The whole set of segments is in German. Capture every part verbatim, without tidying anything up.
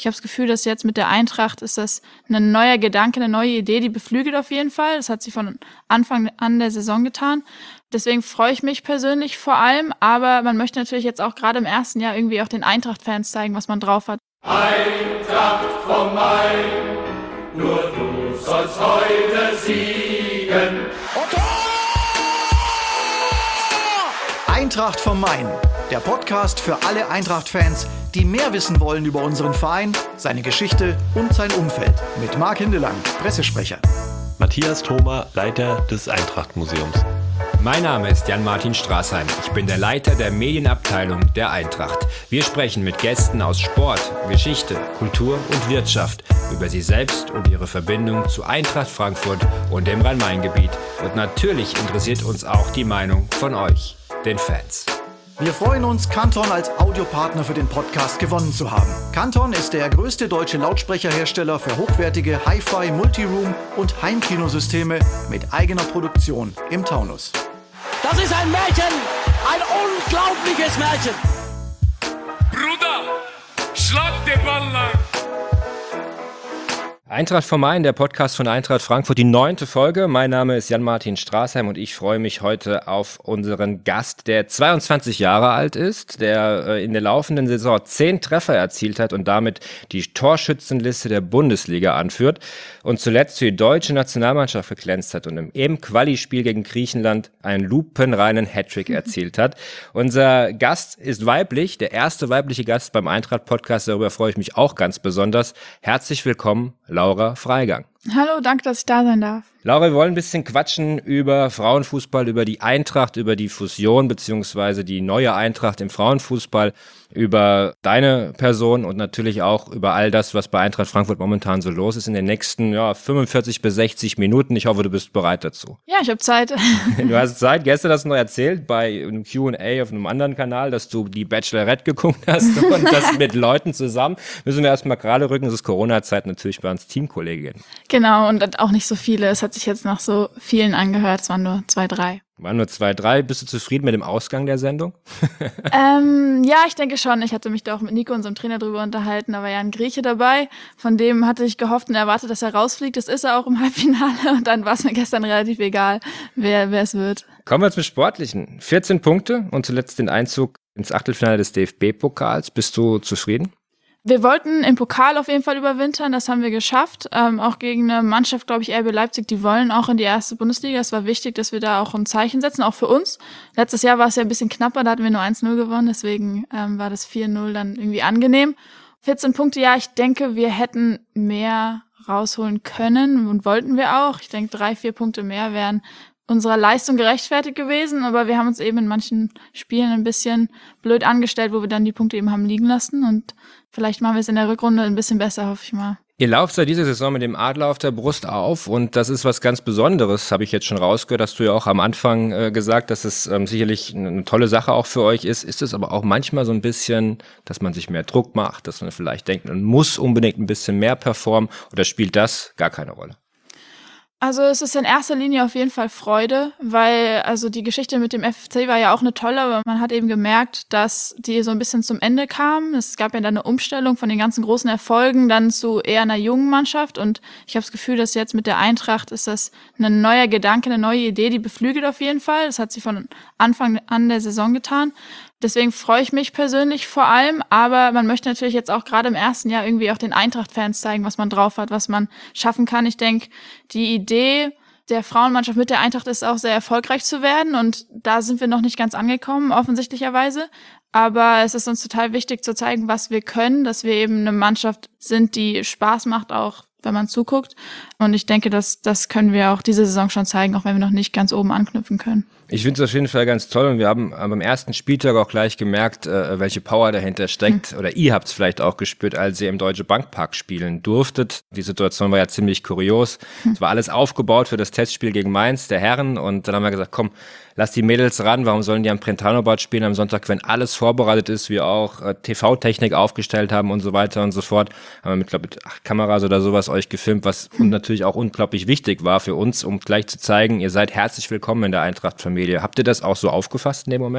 Ich habe das Gefühl, dass jetzt mit der Eintracht ist das ein neuer Gedanke, eine neue Idee, die beflügelt auf jeden Fall. Das hat sie von Anfang an der Saison getan. Deswegen freue ich mich persönlich vor allem, aber man möchte natürlich jetzt auch gerade im ersten Jahr irgendwie auch den Eintracht-Fans zeigen, was man drauf hat. Eintracht vom Main, nur du sollst heute siegen. Eintracht vom Main, der Podcast für alle Eintracht-Fans, die mehr wissen wollen über unseren Verein, seine Geschichte und sein Umfeld. Mit Marc Hindelang, Pressesprecher. Matthias Thoma, Leiter des Eintracht-Museums. Mein Name ist Jan-Martin Straßheim. Ich bin der Leiter der Medienabteilung der Eintracht. Wir sprechen mit Gästen aus Sport, Geschichte, Kultur und Wirtschaft über sie selbst und ihre Verbindung zu Eintracht Frankfurt und dem Rhein-Main-Gebiet. Und natürlich interessiert uns auch die Meinung von euch, den Fans. Wir freuen uns, Canton als Audiopartner für den Podcast gewonnen zu haben. Canton ist der größte deutsche Lautsprecherhersteller für hochwertige Hi-Fi, Multiroom und Heimkinosysteme mit eigener Produktion im Taunus. Das ist ein Märchen, ein unglaubliches Märchen. Bruder, schlag den Ball lang. Eintracht vom Main, der Podcast von Eintracht Frankfurt, die neunte Folge. Mein Name ist Jan-Martin Straßheim und ich freue mich heute auf unseren Gast, der zweiundzwanzig Jahre alt ist, der äh, in der laufenden Saison zehn Treffer erzielt hat und damit die Torschützenliste der Bundesliga anführt und zuletzt für die deutsche Nationalmannschaft geglänzt hat und im eben Quali-Spiel gegen Griechenland einen lupenreinen Hattrick erzielt hat. Unser Gast ist weiblich, der erste weibliche Gast beim Eintracht-Podcast, darüber freue ich mich auch ganz besonders. Herzlich willkommen, Laura Freigang. Hallo, danke, dass ich da sein darf. Laura, wir wollen ein bisschen quatschen über Frauenfußball, über die Eintracht, über die Fusion beziehungsweise die neue Eintracht im Frauenfußball, über deine Person und natürlich auch über all das, was bei Eintracht Frankfurt momentan so los ist in den nächsten ja, fünfundvierzig bis sechzig Minuten. Ich hoffe, du bist bereit dazu. Ja, ich habe Zeit. Du hast Zeit. Gestern hast du noch erzählt bei einem Q und A auf einem anderen Kanal, dass du die Bachelorette geguckt hast und das mit Leuten zusammen. Müssen wir erstmal gerade rücken, es ist Corona-Zeit, natürlich bei uns Teamkolleginnen. Genau, und auch nicht so viele. Es hat sich jetzt nach so vielen angehört. Es waren nur zwei, drei. Waren nur zwei, drei. Bist du zufrieden mit dem Ausgang der Sendung? ähm, ja, ich denke schon. Ich hatte mich da auch mit Nico, unserem Trainer, drüber unterhalten. Da war ja ein Grieche dabei. Von dem hatte ich gehofft und erwartet, dass er rausfliegt. Das ist er auch im Halbfinale. Und dann war es mir gestern relativ egal, wer wer es wird. Kommen wir zum Sportlichen. vierzehn Punkte und zuletzt den Einzug ins Achtelfinale des D F B-Pokals. Bist du zufrieden? Wir wollten im Pokal auf jeden Fall überwintern, das haben wir geschafft. Ähm, auch gegen eine Mannschaft, glaube ich, R B Leipzig, die wollen auch in die erste Bundesliga. Es war wichtig, dass wir da auch ein Zeichen setzen, auch für uns. Letztes Jahr war es ja ein bisschen knapper, da hatten wir nur eins null gewonnen, deswegen ähm, war das vier null dann irgendwie angenehm. vierzehn Punkte, ja, ich denke, wir hätten mehr rausholen können und wollten wir auch. Ich denke, drei, vier Punkte mehr wären unserer Leistung gerechtfertigt gewesen, aber wir haben uns eben in manchen Spielen ein bisschen blöd angestellt, wo wir dann die Punkte eben haben liegen lassen und vielleicht machen wir es in der Rückrunde ein bisschen besser, hoffe ich mal. Ihr lauft seit dieser Saison mit dem Adler auf der Brust auf und das ist was ganz Besonderes, habe ich jetzt schon rausgehört, hast du ja auch am Anfang äh, gesagt, dass es ähm, sicherlich eine tolle Sache auch für euch ist. Ist es aber auch manchmal so ein bisschen, dass man sich mehr Druck macht, dass man vielleicht denkt, man muss unbedingt ein bisschen mehr performen oder spielt das gar keine Rolle? Also es ist in erster Linie auf jeden Fall Freude, weil also die Geschichte mit dem F F C war ja auch eine tolle, aber man hat eben gemerkt, dass die so ein bisschen zum Ende kam. Es gab ja dann eine Umstellung von den ganzen großen Erfolgen dann zu eher einer jungen Mannschaft und ich habe das Gefühl, dass jetzt mit der Eintracht ist das ein neuer Gedanke, eine neue Idee, die beflügelt auf jeden Fall. Das hat sie von Anfang an der Saison getan. Deswegen freue ich mich persönlich vor allem, aber man möchte natürlich jetzt auch gerade im ersten Jahr irgendwie auch den Eintracht-Fans zeigen, was man drauf hat, was man schaffen kann. Ich denke, die Idee der Frauenmannschaft mit der Eintracht ist auch sehr erfolgreich zu werden und da sind wir noch nicht ganz angekommen, offensichtlicherweise. Aber es ist uns total wichtig zu zeigen, was wir können, dass wir eben eine Mannschaft sind, die Spaß macht, auch wenn man zuguckt. Und ich denke, dass das können wir auch diese Saison schon zeigen, auch wenn wir noch nicht ganz oben anknüpfen können. Ich finde es auf jeden Fall ganz toll und wir haben beim ersten Spieltag auch gleich gemerkt, äh, welche Power dahinter steckt. Hm. Oder ihr habt es vielleicht auch gespürt, als ihr im Deutsche Bankpark spielen durftet. Die Situation war ja ziemlich kurios. Hm. Es war alles aufgebaut für das Testspiel gegen Mainz, der Herren. Und dann haben wir gesagt, komm, lass die Mädels ran. Warum sollen die am Brentano-Bad spielen am Sonntag, wenn alles vorbereitet ist, wir auch äh, T V-Technik aufgestellt haben und so weiter und so fort. Haben wir mit, glaube ich, acht Kameras oder sowas euch gefilmt, was hm. natürlich auch unglaublich wichtig war für uns, um gleich zu zeigen, ihr seid herzlich willkommen in der Eintracht-Familie. Habt ihr das auch so aufgefasst in dem Moment?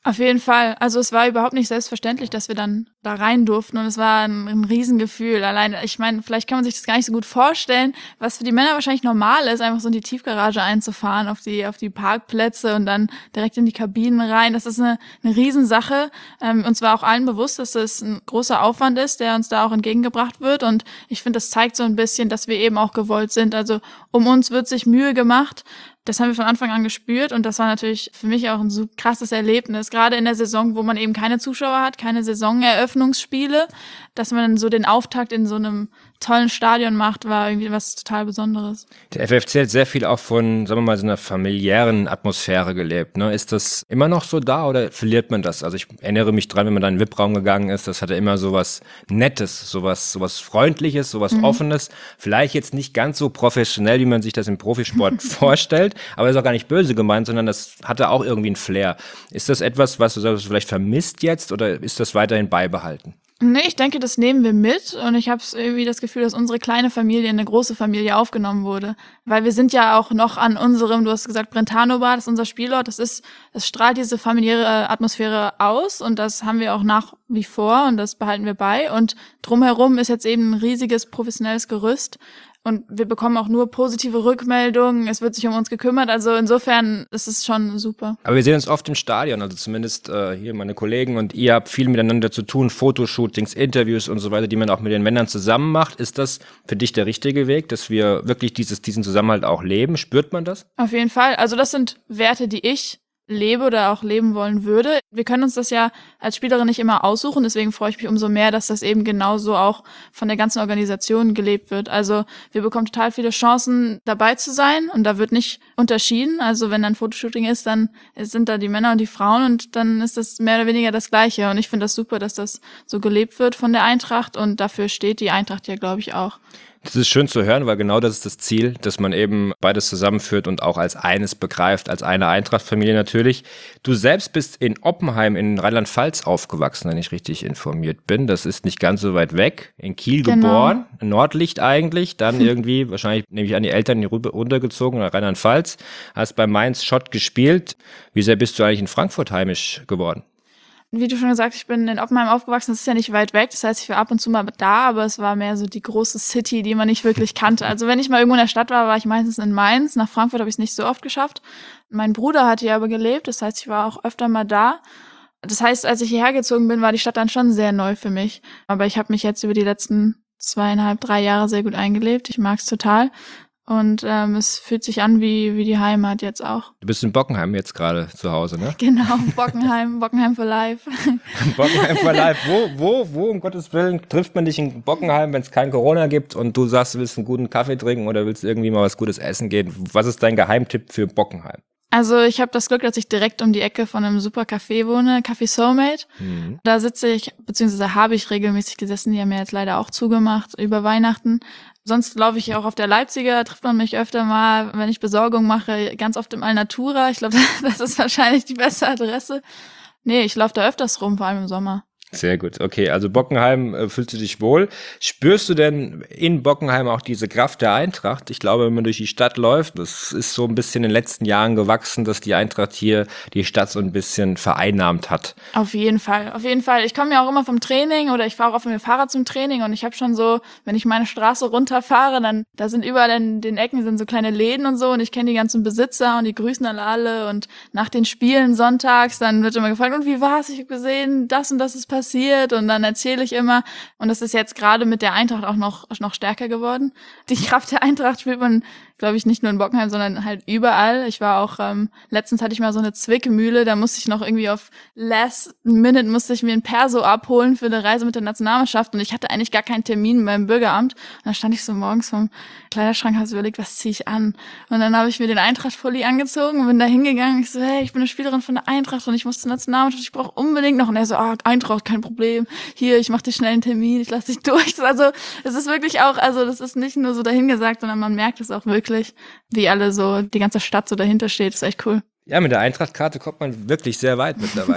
Auf jeden Fall. Also es war überhaupt nicht selbstverständlich, dass wir dann da rein durften und es war ein, ein Riesengefühl. Alleine, ich meine, vielleicht kann man sich das gar nicht so gut vorstellen, was für die Männer wahrscheinlich normal ist, einfach so in die Tiefgarage einzufahren, auf die auf die Parkplätze und dann direkt in die Kabinen rein. Das ist eine, eine Riesensache. Ähm, uns war auch allen bewusst, dass das ein großer Aufwand ist, der uns da auch entgegengebracht wird und ich finde, das zeigt so ein bisschen, dass wir eben auch gewollt sind. Also um uns wird sich Mühe gemacht. Das haben wir von Anfang an gespürt und das war natürlich für mich auch ein so krasses Erlebnis, gerade in der Saison, wo man eben keine Zuschauer hat, keine Saisoneröffnungsspiele, dass man dann so den Auftakt in so einem tollen Stadion macht, war irgendwie was total Besonderes. Der F F C hat sehr viel auch von, sagen wir mal, so einer familiären Atmosphäre gelebt. Ne? Ist das immer noch so da oder verliert man das? Also ich erinnere mich dran, wenn man da in den V I P-Raum gegangen ist, das hatte immer so was Nettes, sowas, sowas Freundliches, sowas mhm. Offenes. Vielleicht jetzt nicht ganz so professionell, wie man sich das im Profisport vorstellt, aber das ist auch gar nicht böse gemeint, sondern das hatte auch irgendwie einen Flair. Ist das etwas, was du vielleicht vermisst jetzt oder ist das weiterhin beibehalten? Nee, ich denke, das nehmen wir mit und ich habe irgendwie das Gefühl, dass unsere kleine Familie in eine große Familie aufgenommen wurde, weil wir sind ja auch noch an unserem, du hast gesagt, Brentano Bar, das ist unser Spielort, das ist, das strahlt diese familiäre Atmosphäre aus und das haben wir auch nach wie vor und das behalten wir bei und drumherum ist jetzt eben ein riesiges professionelles Gerüst. Und wir bekommen auch nur positive Rückmeldungen. Es wird sich um uns gekümmert. Also insofern ist es schon super. Aber wir sehen uns oft im Stadion. Also zumindest äh, hier meine Kollegen und ihr habt viel miteinander zu tun. Fotoshootings, Interviews und so weiter, die man auch mit den Männern zusammen macht. Ist das für dich der richtige Weg, dass wir wirklich dieses, diesen Zusammenhalt auch leben? Spürt man das? Auf jeden Fall. Also das sind Werte, die ich lebe oder auch leben wollen würde. Wir können uns das ja als Spielerin nicht immer aussuchen, deswegen freue ich mich umso mehr, dass das eben genauso auch von der ganzen Organisation gelebt wird. Also wir bekommen total viele Chancen, dabei zu sein und da wird nicht unterschieden. Also wenn dann Fotoshooting ist, dann sind da die Männer und die Frauen und dann ist das mehr oder weniger das Gleiche. Und ich finde das super, dass das so gelebt wird von der Eintracht und dafür steht die Eintracht ja, glaube ich, auch. Das ist schön zu hören, weil genau das ist das Ziel, dass man eben beides zusammenführt und auch als eines begreift, als eine Eintracht-Familie natürlich. Du selbst bist in Oppenheim in Rheinland-Pfalz aufgewachsen, wenn ich richtig informiert bin. Das ist nicht ganz so weit weg. In Kiel genau. geboren, Nordlicht eigentlich, dann irgendwie, wahrscheinlich nehme ich an, die Eltern hier runtergezogen nach Rheinland-Pfalz, hast bei Mainz Schott gespielt. Wie sehr bist du eigentlich in Frankfurt heimisch geworden? Wie du schon gesagt hast, ich bin in Oppenheim aufgewachsen, das ist ja nicht weit weg, das heißt, ich war ab und zu mal da, aber es war mehr so die große City, die man nicht wirklich kannte. Also wenn ich mal irgendwo in der Stadt war, war ich meistens in Mainz, nach Frankfurt habe ich es nicht so oft geschafft. Mein Bruder hatte ja aber gelebt, das heißt, ich war auch öfter mal da. Das heißt, als ich hierher gezogen bin, war die Stadt dann schon sehr neu für mich. Aber ich habe mich jetzt über die letzten zweieinhalb, drei Jahre sehr gut eingelebt, ich mag es total. Und ähm, es fühlt sich an wie wie die Heimat jetzt auch. Du bist in Bockenheim jetzt gerade zu Hause, ne? Genau, Bockenheim, Bockenheim for life. Bockenheim for life. Wo, wo, wo, um Gottes Willen, trifft man dich in Bockenheim, wenn es kein Corona gibt und du sagst, du willst einen guten Kaffee trinken oder willst irgendwie mal was Gutes essen gehen? Was ist dein Geheimtipp für Bockenheim? Also ich habe das Glück, dass ich direkt um die Ecke von einem super Café wohne, Café Soulmate. Mhm. Da sitze ich, beziehungsweise habe ich regelmäßig gesessen, die haben ja jetzt leider auch zugemacht über Weihnachten. Sonst laufe ich auch auf der Leipziger, trifft man mich öfter mal, wenn ich Besorgung mache, ganz oft im Alnatura. Ich glaube, das ist wahrscheinlich die beste Adresse. Nee, ich laufe da öfters rum, vor allem im Sommer. Sehr gut, okay, also Bockenheim, äh, fühlst du dich wohl. Spürst du denn in Bockenheim auch diese Kraft der Eintracht? Ich glaube, wenn man durch die Stadt läuft, das ist so ein bisschen in den letzten Jahren gewachsen, dass die Eintracht hier die Stadt so ein bisschen vereinnahmt hat. Auf jeden Fall, auf jeden Fall. Ich komme ja auch immer vom Training oder ich fahre auch auf dem Fahrrad zum Training und ich habe schon so, wenn ich meine Straße runterfahre, dann da sind überall in den Ecken sind so kleine Läden und so und ich kenne die ganzen Besitzer und die grüßen alle alle und nach den Spielen sonntags, dann wird immer gefragt, und wie war's? Ich habe gesehen, das und das ist passiert. passiert und dann erzähle ich immer und das ist jetzt gerade mit der Eintracht auch noch noch stärker geworden. Die Kraft der Eintracht spürt man, glaube ich, nicht nur in Bockenheim, sondern halt überall. Ich war auch, ähm, letztens hatte ich mal so eine Zwickmühle, da musste ich noch irgendwie auf last minute musste ich mir ein Perso abholen für eine Reise mit der Nationalmannschaft und ich hatte eigentlich gar keinen Termin beim Bürgeramt und dann stand ich so morgens vom Kleiderschrank, habe überlegt, was ziehe ich an? Und dann habe ich mir den Eintracht-Pulli angezogen und bin da hingegangen. Ich so, hey, ich bin eine Spielerin von der Eintracht und ich muss zur Nationalmannschaft, ich brauche unbedingt noch. Und er so, ah, Eintracht, kein Problem. Hier, ich mache dir schnell einen Termin, ich lasse dich durch. Also es ist wirklich auch, also das ist nicht nur so dahingesagt, sondern man merkt es auch wirklich, wie alle so, die ganze Stadt so dahinter steht. Das ist echt cool. Ja, mit der Eintracht-Karte kommt man wirklich sehr weit mittlerweile.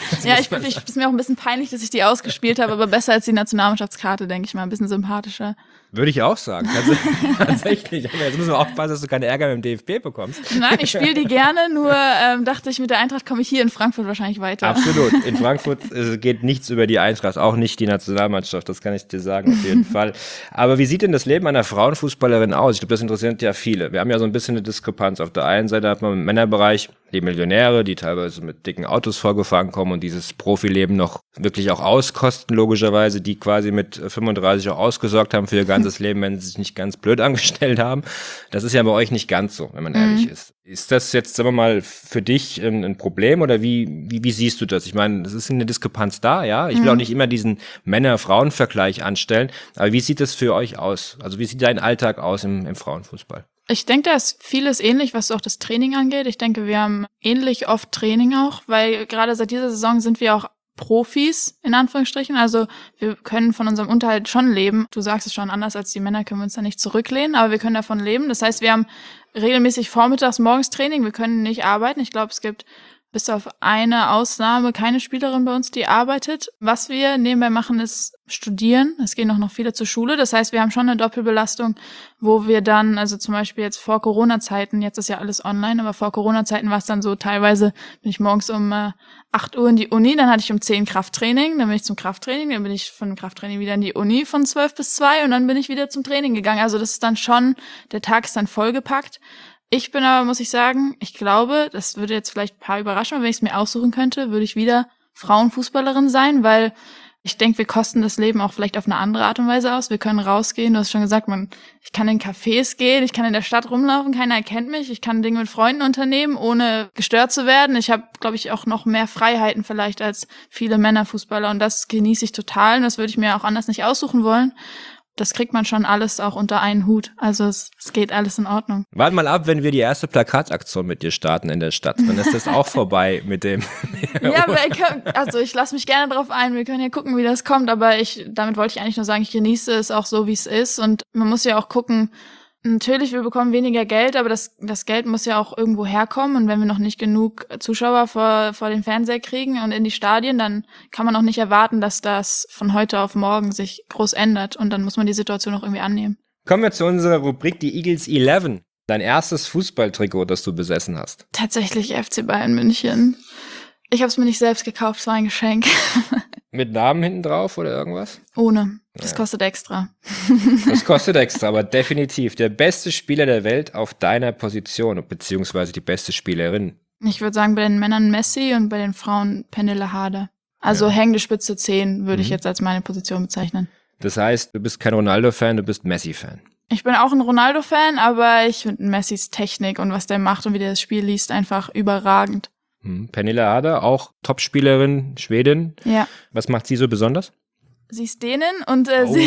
Ja, ich, ich ist mir auch ein bisschen peinlich, dass ich die ausgespielt habe, aber besser als die Nationalmannschaftskarte, denke ich mal, ein bisschen sympathischer. Würde ich auch sagen. Also, tatsächlich. Aber jetzt müssen wir aufpassen, dass du keine Ärger mit dem D F B bekommst. Nein, ich spiele die gerne, nur ähm, dachte ich, mit der Eintracht komme ich hier in Frankfurt wahrscheinlich weiter. Absolut. In Frankfurt äh, geht nichts über die Eintracht, auch nicht die Nationalmannschaft, das kann ich dir sagen, auf jeden Fall. Aber wie sieht denn das Leben einer Frauenfußballerin aus? Ich glaube, das interessiert ja viele. Wir haben ja so ein bisschen eine Diskrepanz. Auf der einen Seite hat man im Männerbereich die Millionäre, die teilweise mit dicken Autos vorgefahren kommen und dieses Profileben noch wirklich auch auskosten, logischerweise, die quasi mit fünfunddreißig auch ausgesorgt haben für ihr ganzes Leben, wenn sie sich nicht ganz blöd angestellt haben. Das ist ja bei euch nicht ganz so, wenn man ehrlich mhm. ist. Ist das jetzt, sagen wir mal, für dich ein, ein Problem oder wie, wie, wie siehst du das? Ich meine, es ist eine Diskrepanz da, ja. Ich will mhm. auch nicht immer diesen Männer-Frauen-Vergleich anstellen, aber wie sieht das für euch aus? Also wie sieht dein Alltag aus im, im Frauenfußball? Ich denke, da ist vieles ähnlich, was auch das Training angeht. Ich denke, wir haben ähnlich oft Training auch, weil gerade seit dieser Saison sind wir auch Profis, in Anführungsstrichen. Also wir können von unserem Unterhalt schon leben. Du sagst es schon, anders als die Männer können wir uns da nicht zurücklehnen, aber wir können davon leben. Das heißt, wir haben regelmäßig vormittags, morgens Training. Wir können nicht arbeiten. Ich glaube, es gibt bis auf eine Ausnahme keine Spielerin bei uns, die arbeitet. Was wir nebenbei machen, ist studieren. Es gehen auch noch viele zur Schule. Das heißt, wir haben schon eine Doppelbelastung, wo wir dann, also zum Beispiel jetzt vor Corona-Zeiten, jetzt ist ja alles online, aber vor Corona-Zeiten war es dann so, teilweise bin ich morgens um äh, acht Uhr in die Uni, dann hatte ich um zehn Krafttraining, dann bin ich zum Krafttraining, dann bin ich von dem Krafttraining wieder in die Uni von zwölf bis zwei und dann bin ich wieder zum Training gegangen. Also das ist dann schon, der Tag ist dann vollgepackt. Ich bin aber, muss ich sagen, ich glaube, das würde jetzt vielleicht ein paar überraschen, aber wenn ich es mir aussuchen könnte, würde ich wieder Frauenfußballerin sein, weil ich denke, wir kosten das Leben auch vielleicht auf eine andere Art und Weise aus. Wir können rausgehen, du hast schon gesagt, man, ich kann in Cafés gehen, ich kann in der Stadt rumlaufen, keiner erkennt mich, ich kann Dinge mit Freunden unternehmen, ohne gestört zu werden. Ich habe, glaube ich, auch noch mehr Freiheiten vielleicht als viele Männerfußballer und das genieße ich total und das würde ich mir auch anders nicht aussuchen wollen. Das kriegt man schon alles auch unter einen Hut. Also es, es geht alles in Ordnung. Warte mal ab, wenn wir die erste Plakataktion mit dir starten in der Stadt. Dann ist das auch vorbei mit dem. Ja, aber ich kann, also ich lasse mich gerne drauf ein. Wir können ja gucken, wie das kommt. Aber ich, damit wollte ich eigentlich nur sagen, ich genieße es auch so, wie es ist. Und man muss ja auch gucken, natürlich, wir bekommen weniger Geld, aber das, das Geld muss ja auch irgendwo herkommen. Und wenn wir noch nicht genug Zuschauer vor, vor den Fernseher kriegen und in die Stadien, dann kann man auch nicht erwarten, dass das von heute auf morgen sich groß ändert. Und dann muss man die Situation auch irgendwie annehmen. Kommen wir zu unserer Rubrik, die Eagles elf. Dein erstes Fußballtrikot, das du besessen hast. Tatsächlich F C Bayern München. Ich habe es mir nicht selbst gekauft, es war ein Geschenk. Mit Namen hinten drauf oder irgendwas? Ohne. Das ja. kostet extra. Das kostet extra, aber definitiv der beste Spieler der Welt auf deiner Position, beziehungsweise die beste Spielerin. Ich würde sagen, bei den Männern Messi und bei den Frauen Pernille Harder. Also ja. hängende Spitze zehn würde mhm. ich jetzt als meine Position bezeichnen. Das heißt, du bist kein Ronaldo-Fan, du bist Messi-Fan. Ich bin auch ein Ronaldo-Fan, aber ich finde Messis Technik und was der macht und wie der das Spiel liest, einfach überragend. Hm. Pernille Harder, auch Topspielerin, Schwedin. Ja. Was macht sie so besonders? Sie ist Dänin und äh, oh. sie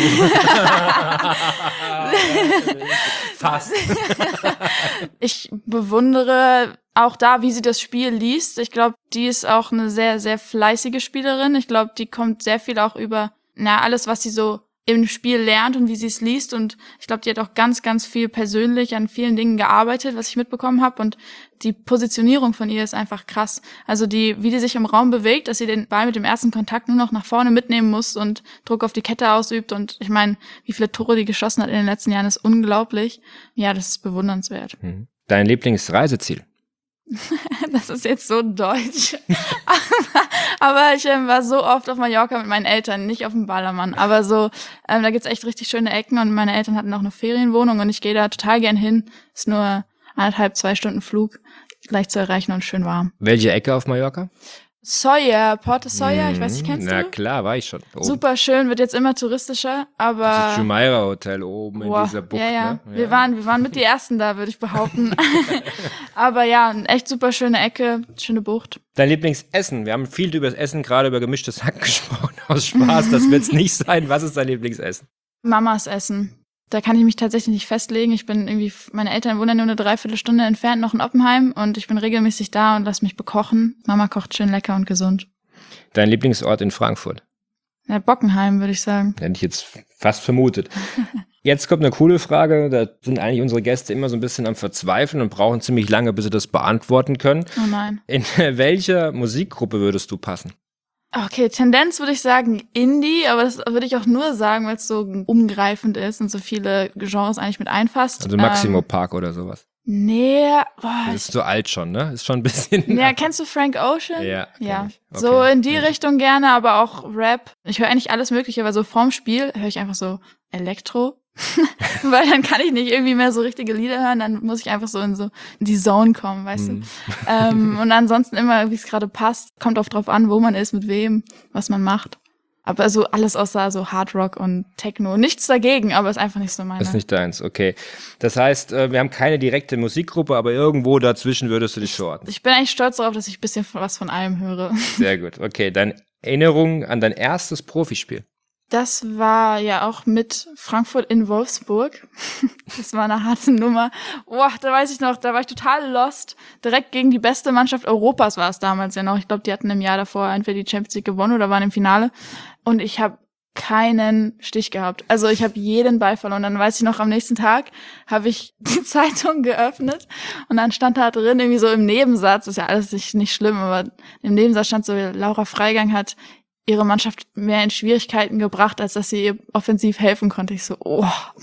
Fast. Ich bewundere auch da, wie sie das Spiel liest. Ich glaube, die ist auch eine sehr, sehr fleißige Spielerin. Ich glaube, die kommt sehr viel auch über na alles, was sie so im Spiel lernt und wie sie es liest. Und ich glaube, die hat auch ganz, ganz viel persönlich an vielen Dingen gearbeitet, was ich mitbekommen habe. Und die Positionierung von ihr ist einfach krass. Also die, wie die sich im Raum bewegt, dass sie den Ball mit dem ersten Kontakt nur noch nach vorne mitnehmen muss und Druck auf die Kette ausübt. Und ich meine, wie viele Tore die geschossen hat in den letzten Jahren, ist unglaublich. Ja, das ist bewundernswert. Dein Lieblingsreiseziel? Das ist jetzt so deutsch. Aber ich ähm, war so oft auf Mallorca mit meinen Eltern, nicht auf dem Ballermann. Aber so, ähm, da gibt's echt richtig schöne Ecken und meine Eltern hatten auch eine Ferienwohnung und ich gehe da total gern hin. Ist nur anderthalb, zwei Stunden Flug, leicht zu erreichen und schön warm. Welche Ecke auf Mallorca? Sawyer, Porto Sawyer, ich weiß nicht, kennst Na, du? Na klar, war ich schon. Oben. Super schön, wird jetzt immer touristischer, aber... Das Jumeirah Hotel oben boah, in dieser Bucht, ja, ja. ne? Ja. Wir waren, wir waren mit die Ersten da, würde ich behaupten. Aber ja, echt super schöne Ecke, schöne Bucht. Dein Lieblingsessen? Wir haben viel über das Essen, gerade über gemischtes Hack gesprochen, aus Spaß, das wird's nicht sein. Was ist dein Lieblingsessen? Mamas Essen. Da kann ich mich tatsächlich nicht festlegen. Ich bin irgendwie, meine Eltern wohnen nur eine Dreiviertelstunde entfernt noch in Oppenheim und ich bin regelmäßig da und lass mich bekochen. Mama kocht schön lecker und gesund. Dein Lieblingsort in Frankfurt? Ja, Bockenheim, würde ich sagen. Hätte ich jetzt fast vermutet. Jetzt kommt eine coole Frage. Da sind eigentlich unsere Gäste immer so ein bisschen am Verzweifeln und brauchen ziemlich lange, bis sie das beantworten können. Oh nein. In welcher Musikgruppe würdest du passen? Okay, Tendenz würde ich sagen Indie, aber das würde ich auch nur sagen, weil es so umgreifend ist und so viele Genres eigentlich mit einfasst. Also Maximo ähm, Park oder sowas. Nee, boah. Das ist so alt schon, ne? Ist schon ein bisschen... Ja, kennst du Frank Ocean? Ja, kenn Ja. ich. Okay. So in die Ja. Richtung gerne, aber auch Rap. Ich höre eigentlich alles Mögliche, aber so vorm Spiel höre ich einfach so Elektro. Weil dann kann ich nicht irgendwie mehr so richtige Lieder hören, dann muss ich einfach so in so in die Zone kommen, weißt Mhm. du. Ähm, und ansonsten immer, wie es gerade passt, kommt oft drauf an, wo man ist, mit wem, was man macht. Aber so alles außer so Hard Rock und Techno. Nichts dagegen, aber ist einfach nicht so meine. Ist nicht deins, okay. Das heißt, äh, wir haben keine direkte Musikgruppe, aber irgendwo dazwischen würdest du dich verorten. Ich bin eigentlich stolz darauf, dass ich ein bisschen was von allem höre. Sehr gut, okay. Deine Erinnerung an dein erstes Profispiel? Das war ja auch mit Frankfurt in Wolfsburg. Das war eine harte Nummer. Boah, da weiß ich noch, da war ich total lost. Direkt gegen die beste Mannschaft Europas war es damals ja noch. Ich glaube, die hatten im Jahr davor entweder die Champions League gewonnen oder waren im Finale. Und ich habe keinen Stich gehabt. Also ich habe jeden Ball verloren. Dann weiß ich noch, am nächsten Tag habe ich die Zeitung geöffnet und dann stand da drin irgendwie so im Nebensatz, ist ja alles nicht, nicht schlimm, aber im Nebensatz stand so, Laura Freigang hat ihre Mannschaft mehr in Schwierigkeiten gebracht, als dass sie ihr offensiv helfen konnte. Ich so, oh.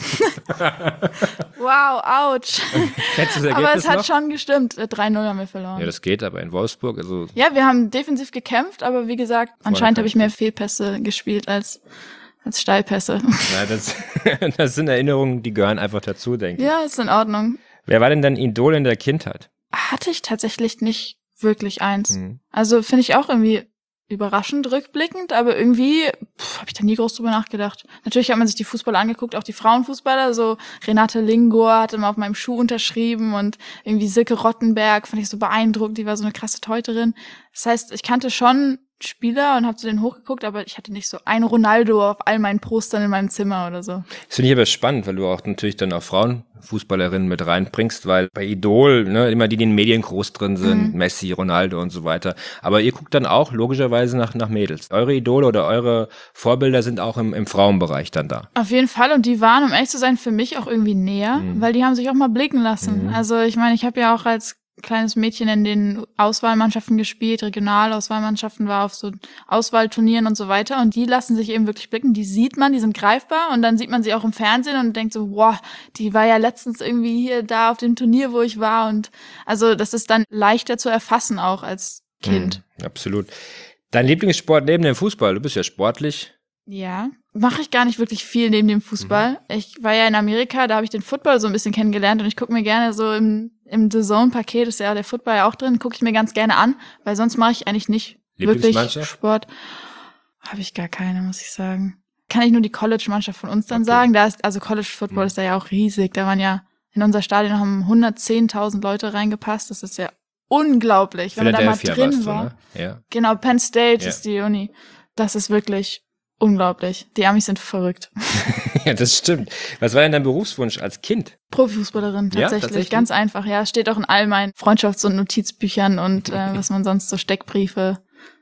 Wow, ouch. Kennst du das Ergebnis Aber es hat noch? schon gestimmt. Äh, drei null haben wir verloren. Ja, das geht aber in Wolfsburg, also Ja, wir haben defensiv gekämpft, aber wie gesagt, anscheinend kein habe ich mehr Fehlpässe gespielt als, als Steilpässe. na, das, das sind Erinnerungen, die gehören einfach dazu, denke ich. Ja, ist in Ordnung. Wer war denn dein Idol in der Kindheit? Hatte ich tatsächlich nicht wirklich eins. Mhm. Also finde ich auch irgendwie überraschend rückblickend, aber irgendwie habe ich da nie groß drüber nachgedacht. Natürlich hat man sich die Fußballer angeguckt, auch die Frauenfußballer, so Renate Lingor hat immer auf meinem Schuh unterschrieben und irgendwie Silke Rottenberg fand ich so beeindruckend, die war so eine krasse Teuterin. Das heißt, ich kannte schon Spieler und habe zu denen hochgeguckt, aber ich hatte nicht so ein Ronaldo auf all meinen Postern in meinem Zimmer oder so. Das finde ich aber spannend, weil du auch natürlich dann auch Frauenfußballerinnen mit reinbringst, weil bei Idol, ne, immer die, die in den Medien groß drin sind, Mhm. Messi, Ronaldo und so weiter. Aber ihr guckt dann auch logischerweise nach, nach Mädels. Eure Idole oder eure Vorbilder sind auch im, im Frauenbereich dann da. Auf jeden Fall, und die waren, um ehrlich zu sein, für mich auch irgendwie näher, Mhm. weil die haben sich auch mal blicken lassen. Mhm. Also ich meine, ich habe ja auch als kleines Mädchen in den Auswahlmannschaften gespielt, Regionalauswahlmannschaften, war auf so Auswahlturnieren und so weiter, und die lassen sich eben wirklich blicken, die sieht man, die sind greifbar, und dann sieht man sie auch im Fernsehen und denkt so, wow, die war ja letztens irgendwie hier da auf dem Turnier, wo ich war, und also das ist dann leichter zu erfassen auch als Kind. Mhm, absolut. Dein Lieblingssport neben dem Fußball, du bist ja sportlich. Ja, mache ich gar nicht wirklich viel neben dem Fußball. Mhm. Ich war ja in Amerika, da habe ich den Football so ein bisschen kennengelernt, und ich gucke mir gerne so im, im The Zone-Paket, ist ja der Football ja auch drin, gucke ich mir ganz gerne an, weil sonst mache ich eigentlich nicht wirklich Lieblingsmannschaft? Sport. Habe ich gar keine, muss ich sagen. Kann ich nur die College-Mannschaft von uns dann Okay. sagen. Da ist, also College-Football Mhm. ist da ja auch riesig. Da waren ja, in unser Stadion haben hundertzehntausend Leute reingepasst. Das ist ja unglaublich, wenn man da mal Philadelphia drin warst du, war. ne? Ja. Genau, Penn State Ja. ist die Uni. Das ist wirklich unglaublich. Die Amis sind verrückt. Ja, das stimmt. Was war denn dein Berufswunsch als Kind? Profifußballerin, Ja, tatsächlich. tatsächlich? Ganz einfach, ja. Steht auch in all meinen Freundschafts- und Notizbüchern und äh, was man sonst so Steckbriefe.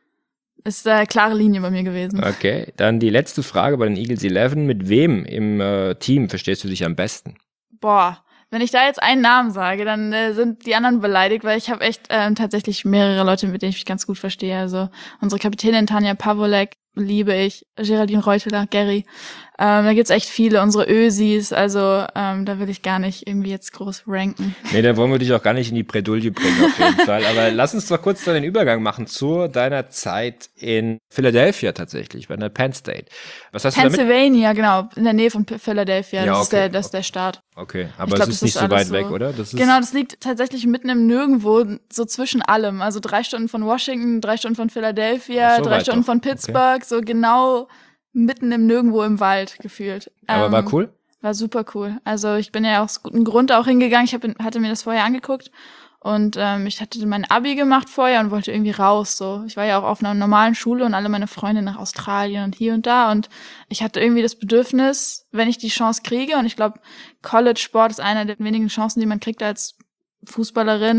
Ist eine klare Linie bei mir gewesen. Okay, dann die letzte Frage bei den Eagles elf. Mit wem im äh, Team verstehst du dich am besten? Boah, wenn ich da jetzt einen Namen sage, dann äh, sind die anderen beleidigt, weil ich habe echt ähm, tatsächlich mehrere Leute, mit denen ich mich ganz gut verstehe. Also unsere Kapitänin Tanja Pavolek liebe ich, Geraldine Reuteler, Gary. Ähm, da gibt's echt viele, unsere Ösis, also ähm, da will ich gar nicht irgendwie jetzt groß ranken. Nee, da wollen wir dich auch gar nicht in die Bredouille bringen auf jeden Fall. Aber lass uns doch kurz dann den Übergang machen zu deiner Zeit in Philadelphia tatsächlich, bei der Penn State. Was hast du damit? Pennsylvania, genau, in der Nähe von P- Philadelphia, Ja, das, ist okay. der, das ist der Staat. Okay, aber Ich glaub, es ist das nicht ist so weit alles weg, so- oder? Das ist Genau, das liegt tatsächlich mitten im Nirgendwo, so zwischen allem. Also drei Stunden von Washington, drei Stunden von Philadelphia, Ach, so drei weit Stunden doch. von Pittsburgh, so genau mitten im Nirgendwo im Wald gefühlt. Aber Ähm, war cool? War super cool. Also ich bin ja aus gutem Grund auch hingegangen. Ich hab, hatte mir das vorher angeguckt und ähm, ich hatte mein Abi gemacht vorher und wollte irgendwie raus. So, ich war ja auch auf einer normalen Schule und alle meine Freunde nach Australien und hier und da, und ich hatte irgendwie das Bedürfnis, wenn ich die Chance kriege, und ich glaube, College-Sport ist einer der wenigen Chancen, die man kriegt als Fußballerin,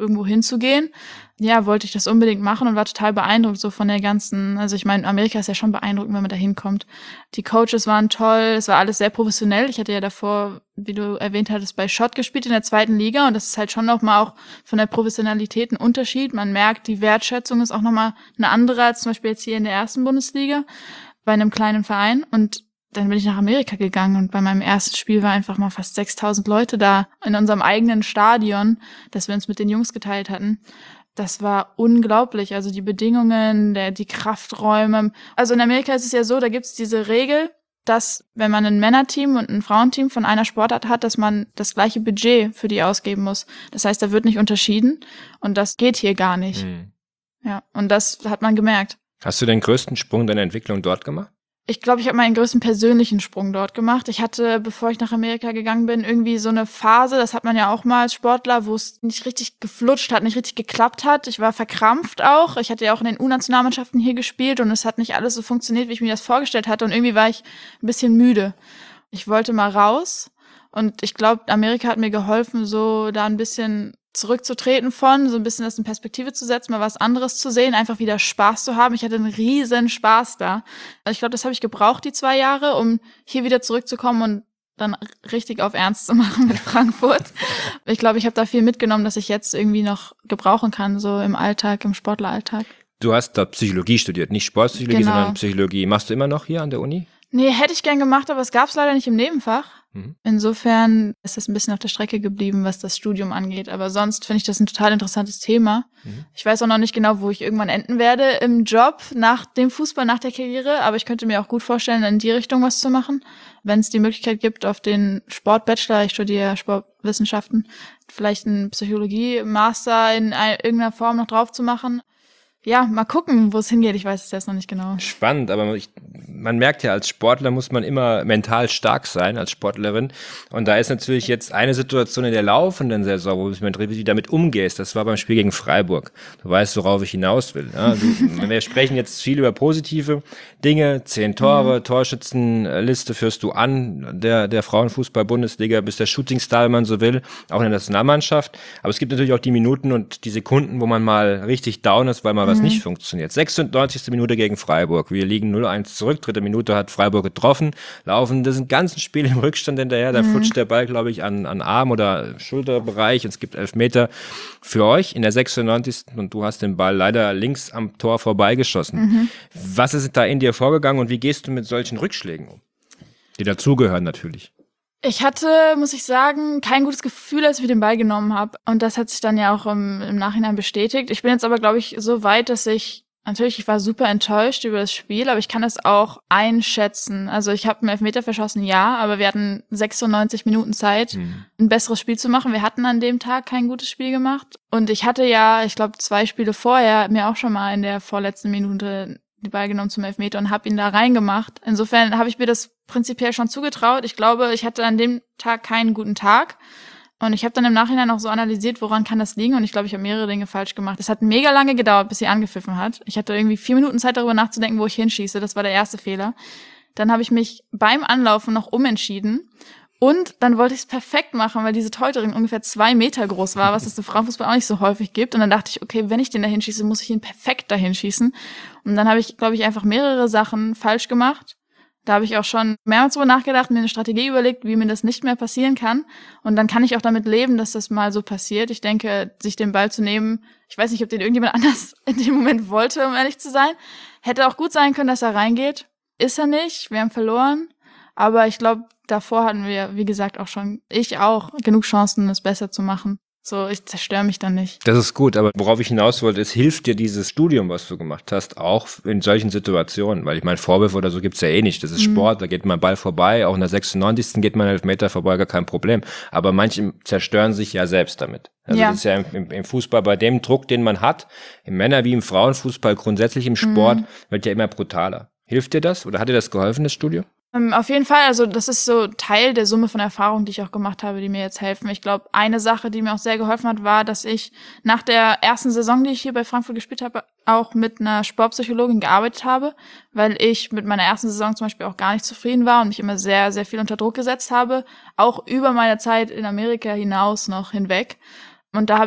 irgendwo hinzugehen, ja, wollte ich das unbedingt machen und war total beeindruckt so von der ganzen, also ich meine, Amerika ist ja schon beeindruckend, wenn man da hinkommt. Die Coaches waren toll, es war alles sehr professionell. Ich hatte ja davor, wie du erwähnt hattest, bei Schott gespielt in der zweiten Liga und das ist halt schon nochmal auch von der Professionalität ein Unterschied. Man merkt, die Wertschätzung ist auch nochmal eine andere als zum Beispiel jetzt hier in der ersten Bundesliga bei einem kleinen Verein und dann bin ich nach Amerika gegangen und bei meinem ersten Spiel war einfach mal fast sechstausend Leute da in unserem eigenen Stadion, das wir uns mit den Jungs geteilt hatten. Das war unglaublich, also die Bedingungen, der, die Krafträume. Also in Amerika ist es ja so, da gibt's diese Regel, dass wenn man ein Männerteam und ein Frauenteam von einer Sportart hat, dass man das gleiche Budget für die ausgeben muss. Das heißt, da wird nicht unterschieden und das geht hier gar nicht. Mhm. Ja, und das hat man gemerkt. Hast du den größten Sprung deiner Entwicklung dort gemacht? Ich glaube, ich habe meinen größten persönlichen Sprung dort gemacht. Ich hatte, bevor ich nach Amerika gegangen bin, irgendwie so eine Phase, das hat man ja auch mal als Sportler, wo es nicht richtig geflutscht hat, nicht richtig geklappt hat. Ich war verkrampft auch. Ich hatte ja auch in den U-Nationalmannschaften hier gespielt und es hat nicht alles so funktioniert, wie ich mir das vorgestellt hatte. Und irgendwie war ich ein bisschen müde. Ich wollte mal raus und ich glaube, Amerika hat mir geholfen, so da ein bisschen zurückzutreten von, so ein bisschen das in Perspektive zu setzen, mal was anderes zu sehen, einfach wieder Spaß zu haben. Ich hatte einen riesen Spaß da. Ich glaube, das habe ich gebraucht, die zwei Jahre, um hier wieder zurückzukommen und dann richtig auf Ernst zu machen mit Frankfurt. Ich glaube, ich habe da viel mitgenommen, dass ich jetzt irgendwie noch gebrauchen kann, so im Alltag, im Sportleralltag. Du hast da Psychologie studiert, nicht Sportpsychologie, genau, sondern Psychologie. Machst du immer noch hier an der Uni? Nee, hätte ich gern gemacht, aber es gab es leider nicht im Nebenfach. Mhm. Insofern ist das ein bisschen auf der Strecke geblieben, was das Studium angeht. Aber sonst finde ich das ein total interessantes Thema. Mhm. Ich weiß auch noch nicht genau, wo ich irgendwann enden werde im Job, nach dem Fußball, nach der Karriere. Aber ich könnte mir auch gut vorstellen, in die Richtung was zu machen. Wenn es die Möglichkeit gibt, auf den Sportbachelor, ich studiere Sportwissenschaften, vielleicht einen Psychologie-Master in irgendeiner Form noch drauf zu machen. Ja, mal gucken, wo es hingeht. Ich weiß es jetzt noch nicht genau. Spannend, aber ich, man merkt ja, als Sportler muss man immer mental stark sein, als Sportlerin. Und da ist natürlich jetzt eine Situation in der laufenden Saison, wo du damit umgehst. Das war beim Spiel gegen Freiburg. Du weißt, worauf ich hinaus will. Ja, du, wir sprechen jetzt viel über positive Dinge. Zehn Tore, mhm. Torschützenliste führst du an, der, der Frauenfußball-Bundesliga, bist der Shootingstar, wenn man so will, auch in der Nationalmannschaft. Aber es gibt natürlich auch die Minuten und die Sekunden, wo man mal richtig down ist, weil man was nicht funktioniert. sechsundneunzigste Minute gegen Freiburg. Wir liegen null eins zurück. Dritte Minute hat Freiburg getroffen. Laufen das ganze Spiel im Rückstand hinterher. Da mhm. flutscht der Ball, glaube ich, an, an Arm- oder Schulterbereich. Es gibt Elfmeter für euch in der sechsundneunzigsten Und du hast den Ball leider links am Tor vorbeigeschossen. Mhm. Was ist da in dir vorgegangen und wie gehst du mit solchen Rückschlägen um? Die dazugehören natürlich. Ich hatte, muss ich sagen, kein gutes Gefühl, als ich den Ball genommen habe. Und das hat sich dann ja auch im, im Nachhinein bestätigt. Ich bin jetzt aber, glaube ich, so weit, dass ich, natürlich, ich war super enttäuscht über das Spiel, aber ich kann es auch einschätzen. Also ich habe einen Elfmeter verschossen, ja, aber wir hatten sechsundneunzig Minuten Zeit, mhm. ein besseres Spiel zu machen. Wir hatten an dem Tag kein gutes Spiel gemacht. Und ich hatte ja, ich glaube, zwei Spiele vorher mir auch schon mal in der vorletzten Minute die Ball genommen zum Elfmeter und habe ihn da reingemacht. Insofern habe ich mir das prinzipiell schon zugetraut. Ich glaube, ich hatte an dem Tag keinen guten Tag. Und ich habe dann im Nachhinein auch so analysiert, woran kann das liegen. Und ich glaube, ich habe mehrere Dinge falsch gemacht. Es hat mega lange gedauert, bis sie angepfiffen hat. Ich hatte irgendwie vier Minuten Zeit, darüber nachzudenken, wo ich hinschieße. Das war der erste Fehler. Dann habe ich mich beim Anlaufen noch umentschieden. Und dann wollte ich es perfekt machen, weil diese Torhüterin ungefähr zwei Meter groß war, was es im Frauenfußball auch nicht so häufig gibt. Und dann dachte ich, okay, wenn ich den da hinschieße, muss ich ihn perfekt da hinschießen. Und dann habe ich, glaube ich, einfach mehrere Sachen falsch gemacht. Da habe ich auch schon mehrmals drüber nachgedacht, mir eine Strategie überlegt, wie mir das nicht mehr passieren kann. Und dann kann ich auch damit leben, dass das mal so passiert. Ich denke, sich den Ball zu nehmen, ich weiß nicht, ob den irgendjemand anders in dem Moment wollte, um ehrlich zu sein. Hätte auch gut sein können, dass er reingeht. Ist er nicht, wir haben verloren. Aber ich glaube, davor hatten wir, wie gesagt, auch schon, ich auch, genug Chancen, es besser zu machen. So, ich zerstöre mich dann nicht. Das ist gut, aber worauf ich hinaus wollte, ist, hilft dir dieses Studium, was du gemacht hast, auch in solchen Situationen? Weil ich meine, Vorwürfe oder so gibt's ja eh nicht. Das ist mhm. Sport, da geht man Ball vorbei, auch in der sechsundneunzigsten geht man elf Meter vorbei, gar kein Problem. Aber manche zerstören sich ja selbst damit. Also ja. Das ist ja im, im Fußball bei dem Druck, den man hat, im Männer- wie im Frauenfußball, grundsätzlich im Sport, mhm. wird ja immer brutaler. Hilft dir das oder hat dir das geholfen, das Studium? Um, auf jeden Fall, also das ist so Teil der Summe von Erfahrungen, die ich auch gemacht habe, die mir jetzt helfen. Ich glaube, eine Sache, die mir auch sehr geholfen hat, war, dass ich nach der ersten Saison, die ich hier bei Frankfurt gespielt habe, auch mit einer Sportpsychologin gearbeitet habe, weil ich mit meiner ersten Saison zum Beispiel auch gar nicht zufrieden war und mich immer sehr, sehr viel unter Druck gesetzt habe, auch über meine Zeit in Amerika hinaus noch hinweg. Und da habe ich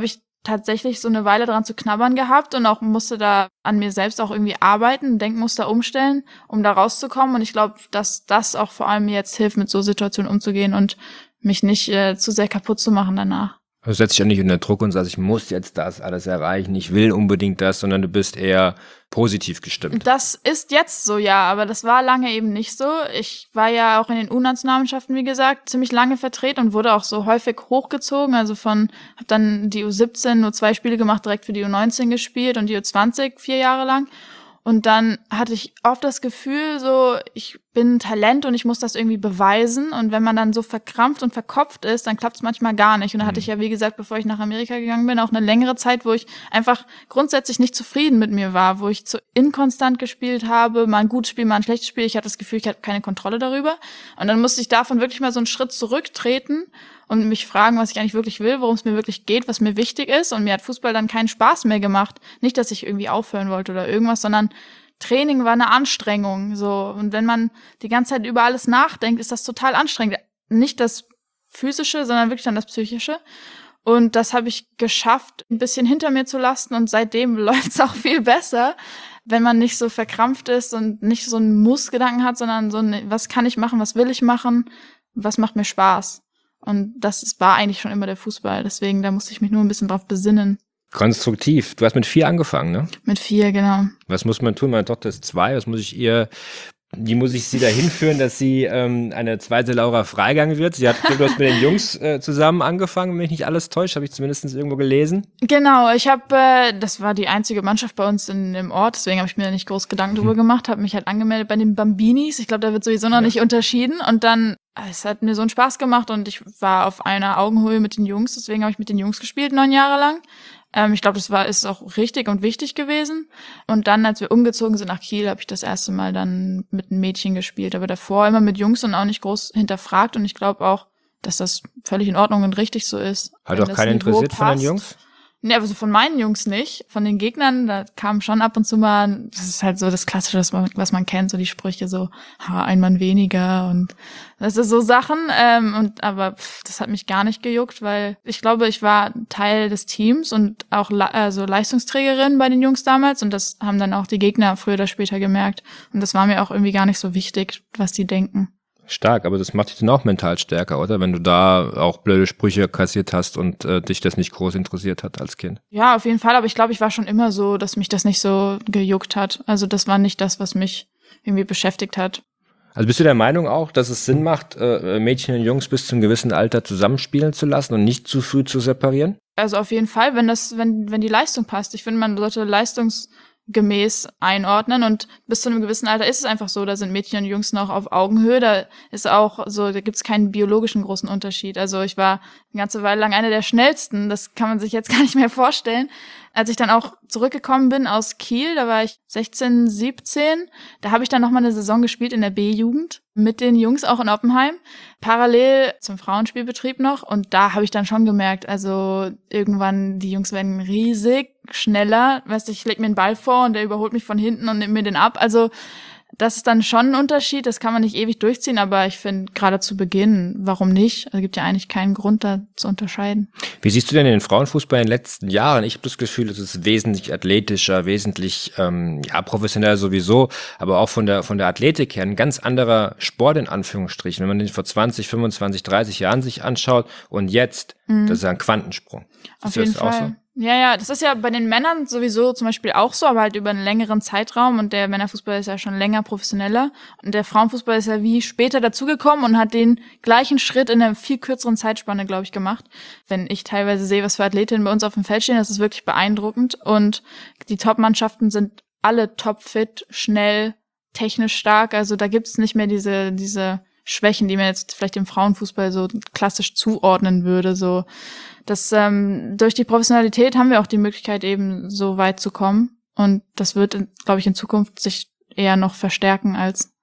tatsächlich so eine Weile dran zu knabbern gehabt und auch musste da an mir selbst auch irgendwie arbeiten, Denkmuster umstellen, um da rauszukommen. Und ich glaube, dass das auch vor allem mir jetzt hilft, mit so Situationen umzugehen und mich nicht äh, zu sehr kaputt zu machen danach. Du setzt dich ja nicht unter Druck und sagst, ich muss jetzt das alles erreichen, ich will unbedingt das, sondern du bist eher positiv gestimmt. Das ist jetzt so, ja, aber das war lange eben nicht so. Ich war ja auch in den U-Nationalmannschaften, wie gesagt, ziemlich lange vertreten und wurde auch so häufig hochgezogen. Also von, hab dann die U siebzehn nur zwei Spiele gemacht, direkt für die U neunzehn gespielt und die U zwanzig vier Jahre lang. Und dann hatte ich oft das Gefühl, so, ich bin ein Talent und ich muss das irgendwie beweisen. Und wenn man dann so verkrampft und verkopft ist, dann klappt es manchmal gar nicht. Und da hatte ich ja, wie gesagt, bevor ich nach Amerika gegangen bin, auch eine längere Zeit, wo ich einfach grundsätzlich nicht zufrieden mit mir war, wo ich zu inkonstant gespielt habe, mal ein gutes Spiel, mal ein schlechtes Spiel. Ich hatte das Gefühl, ich hatte keine Kontrolle darüber. Und dann musste ich davon wirklich mal so einen Schritt zurücktreten und mich fragen, was ich eigentlich wirklich will, worum es mir wirklich geht, was mir wichtig ist. Und mir hat Fußball dann keinen Spaß mehr gemacht. Nicht, dass ich irgendwie aufhören wollte oder irgendwas, sondern Training war eine Anstrengung. So. Und wenn man die ganze Zeit über alles nachdenkt, ist das total anstrengend. Nicht das Physische, sondern wirklich dann das Psychische. Und das habe ich geschafft, ein bisschen hinter mir zu lassen. Und seitdem läuft es auch viel besser, wenn man nicht so verkrampft ist und nicht so einen Muss-Gedanken hat, sondern so ein, was kann ich machen, was will ich machen, was macht mir Spaß. Und das war eigentlich schon immer der Fußball. Deswegen, da musste ich mich nur ein bisschen drauf besinnen. Konstruktiv. Du hast mit vier angefangen, ne? Mit vier, genau. Was muss man tun? Meine Tochter ist zwei. Was muss ich ihr, wie muss ich sie dahin führen, dass sie ähm, eine zweite Laura Freigang wird? Sie hat, du hast mit den Jungs äh, zusammen angefangen, wenn mich nicht alles täuscht, habe ich zumindest irgendwo gelesen. Genau, ich habe, äh, das war die einzige Mannschaft bei uns in dem Ort, deswegen habe ich mir da nicht groß Gedanken drüber gemacht, habe mich halt angemeldet bei den Bambinis. Ich glaube, da wird sowieso noch ja. nicht unterschieden. Und dann, es hat mir so einen Spaß gemacht und ich war auf einer Augenhöhe mit den Jungs, deswegen habe ich mit den Jungs gespielt, neun Jahre lang. Ähm, ich glaube, das war ist auch richtig und wichtig gewesen. Und dann, als wir umgezogen sind nach Kiel, habe ich das erste Mal dann mit einem Mädchen gespielt. Aber davor immer mit Jungs und auch nicht groß hinterfragt. Und ich glaube auch, dass das völlig in Ordnung und richtig so ist. Hat auch keinen interessiert von den Jungs? Nee, also von meinen Jungs nicht. Von den Gegnern, da kam schon ab und zu mal, das ist halt so das Klassische, was man, was man kennt, so die Sprüche so, ha, ein Mann weniger und das ist so Sachen. Ähm, und aber pff, das hat mich gar nicht gejuckt, weil ich glaube, ich war Teil des Teams und auch also Leistungsträgerin bei den Jungs damals und das haben dann auch die Gegner früher oder später gemerkt. Und das war mir auch irgendwie gar nicht so wichtig, was die denken. Stark, aber das macht dich dann auch mental stärker, oder? Wenn du da auch blöde Sprüche kassiert hast und äh, dich das nicht groß interessiert hat als Kind. Ja, auf jeden Fall, aber ich glaube, ich war schon immer so, dass mich das nicht so gejuckt hat. Also das war nicht das, was mich irgendwie beschäftigt hat. Also bist du der Meinung auch, dass es Sinn macht, äh, Mädchen und Jungs bis zum gewissen Alter zusammenspielen zu lassen und nicht zu früh zu separieren? Also auf jeden Fall, wenn das, wenn, wenn die Leistung passt. Ich finde, man sollte Leistungs gemäß einordnen und bis zu einem gewissen Alter ist es einfach so, da sind Mädchen und Jungs noch auf Augenhöhe, da ist auch so, da gibt's keinen biologischen großen Unterschied. Also ich war eine ganze Weile lang eine der schnellsten, das kann man sich jetzt gar nicht mehr vorstellen. Als ich dann auch zurückgekommen bin aus Kiel, da war ich sechzehn, siebzehn, da habe ich dann nochmal eine Saison gespielt in der B-Jugend mit den Jungs auch in Oppenheim, parallel zum Frauenspielbetrieb noch und da habe ich dann schon gemerkt, also irgendwann, die Jungs werden riesig, schneller, weißt du, ich leg mir den Ball vor und der überholt mich von hinten und nimmt mir den ab, also das ist dann schon ein Unterschied, das kann man nicht ewig durchziehen, aber ich finde, gerade zu Beginn, warum nicht? Also gibt ja eigentlich keinen Grund, da zu unterscheiden. Wie siehst du denn den Frauenfußball in den letzten Jahren? Ich habe das Gefühl, es ist wesentlich athletischer, wesentlich ja professioneller sowieso, aber auch von der von der Athletik her ein ganz anderer Sport in Anführungsstrichen. Wenn man den vor zwanzig, fünfundzwanzig, dreißig Jahren sich anschaut und jetzt, mhm. das ist ja ein Quantensprung. Auf jeden Fall. Auch so? Ja, ja, das ist ja bei den Männern sowieso zum Beispiel auch so, aber halt über einen längeren Zeitraum und der Männerfußball ist ja schon länger professioneller und der Frauenfußball ist ja wie später dazugekommen und hat den gleichen Schritt in einer viel kürzeren Zeitspanne, glaube ich, gemacht. Wenn ich teilweise sehe, was für Athletinnen bei uns auf dem Feld stehen, das ist wirklich beeindruckend und die Top-Mannschaften sind alle topfit, schnell, technisch stark, also da gibt's nicht mehr diese diese Schwächen, die man jetzt vielleicht dem Frauenfußball so klassisch zuordnen würde, so. Das ähm, durch die Professionalität haben wir auch die Möglichkeit, eben so weit zu kommen. Und das wird, glaube ich, in Zukunft sich eher noch verstärken als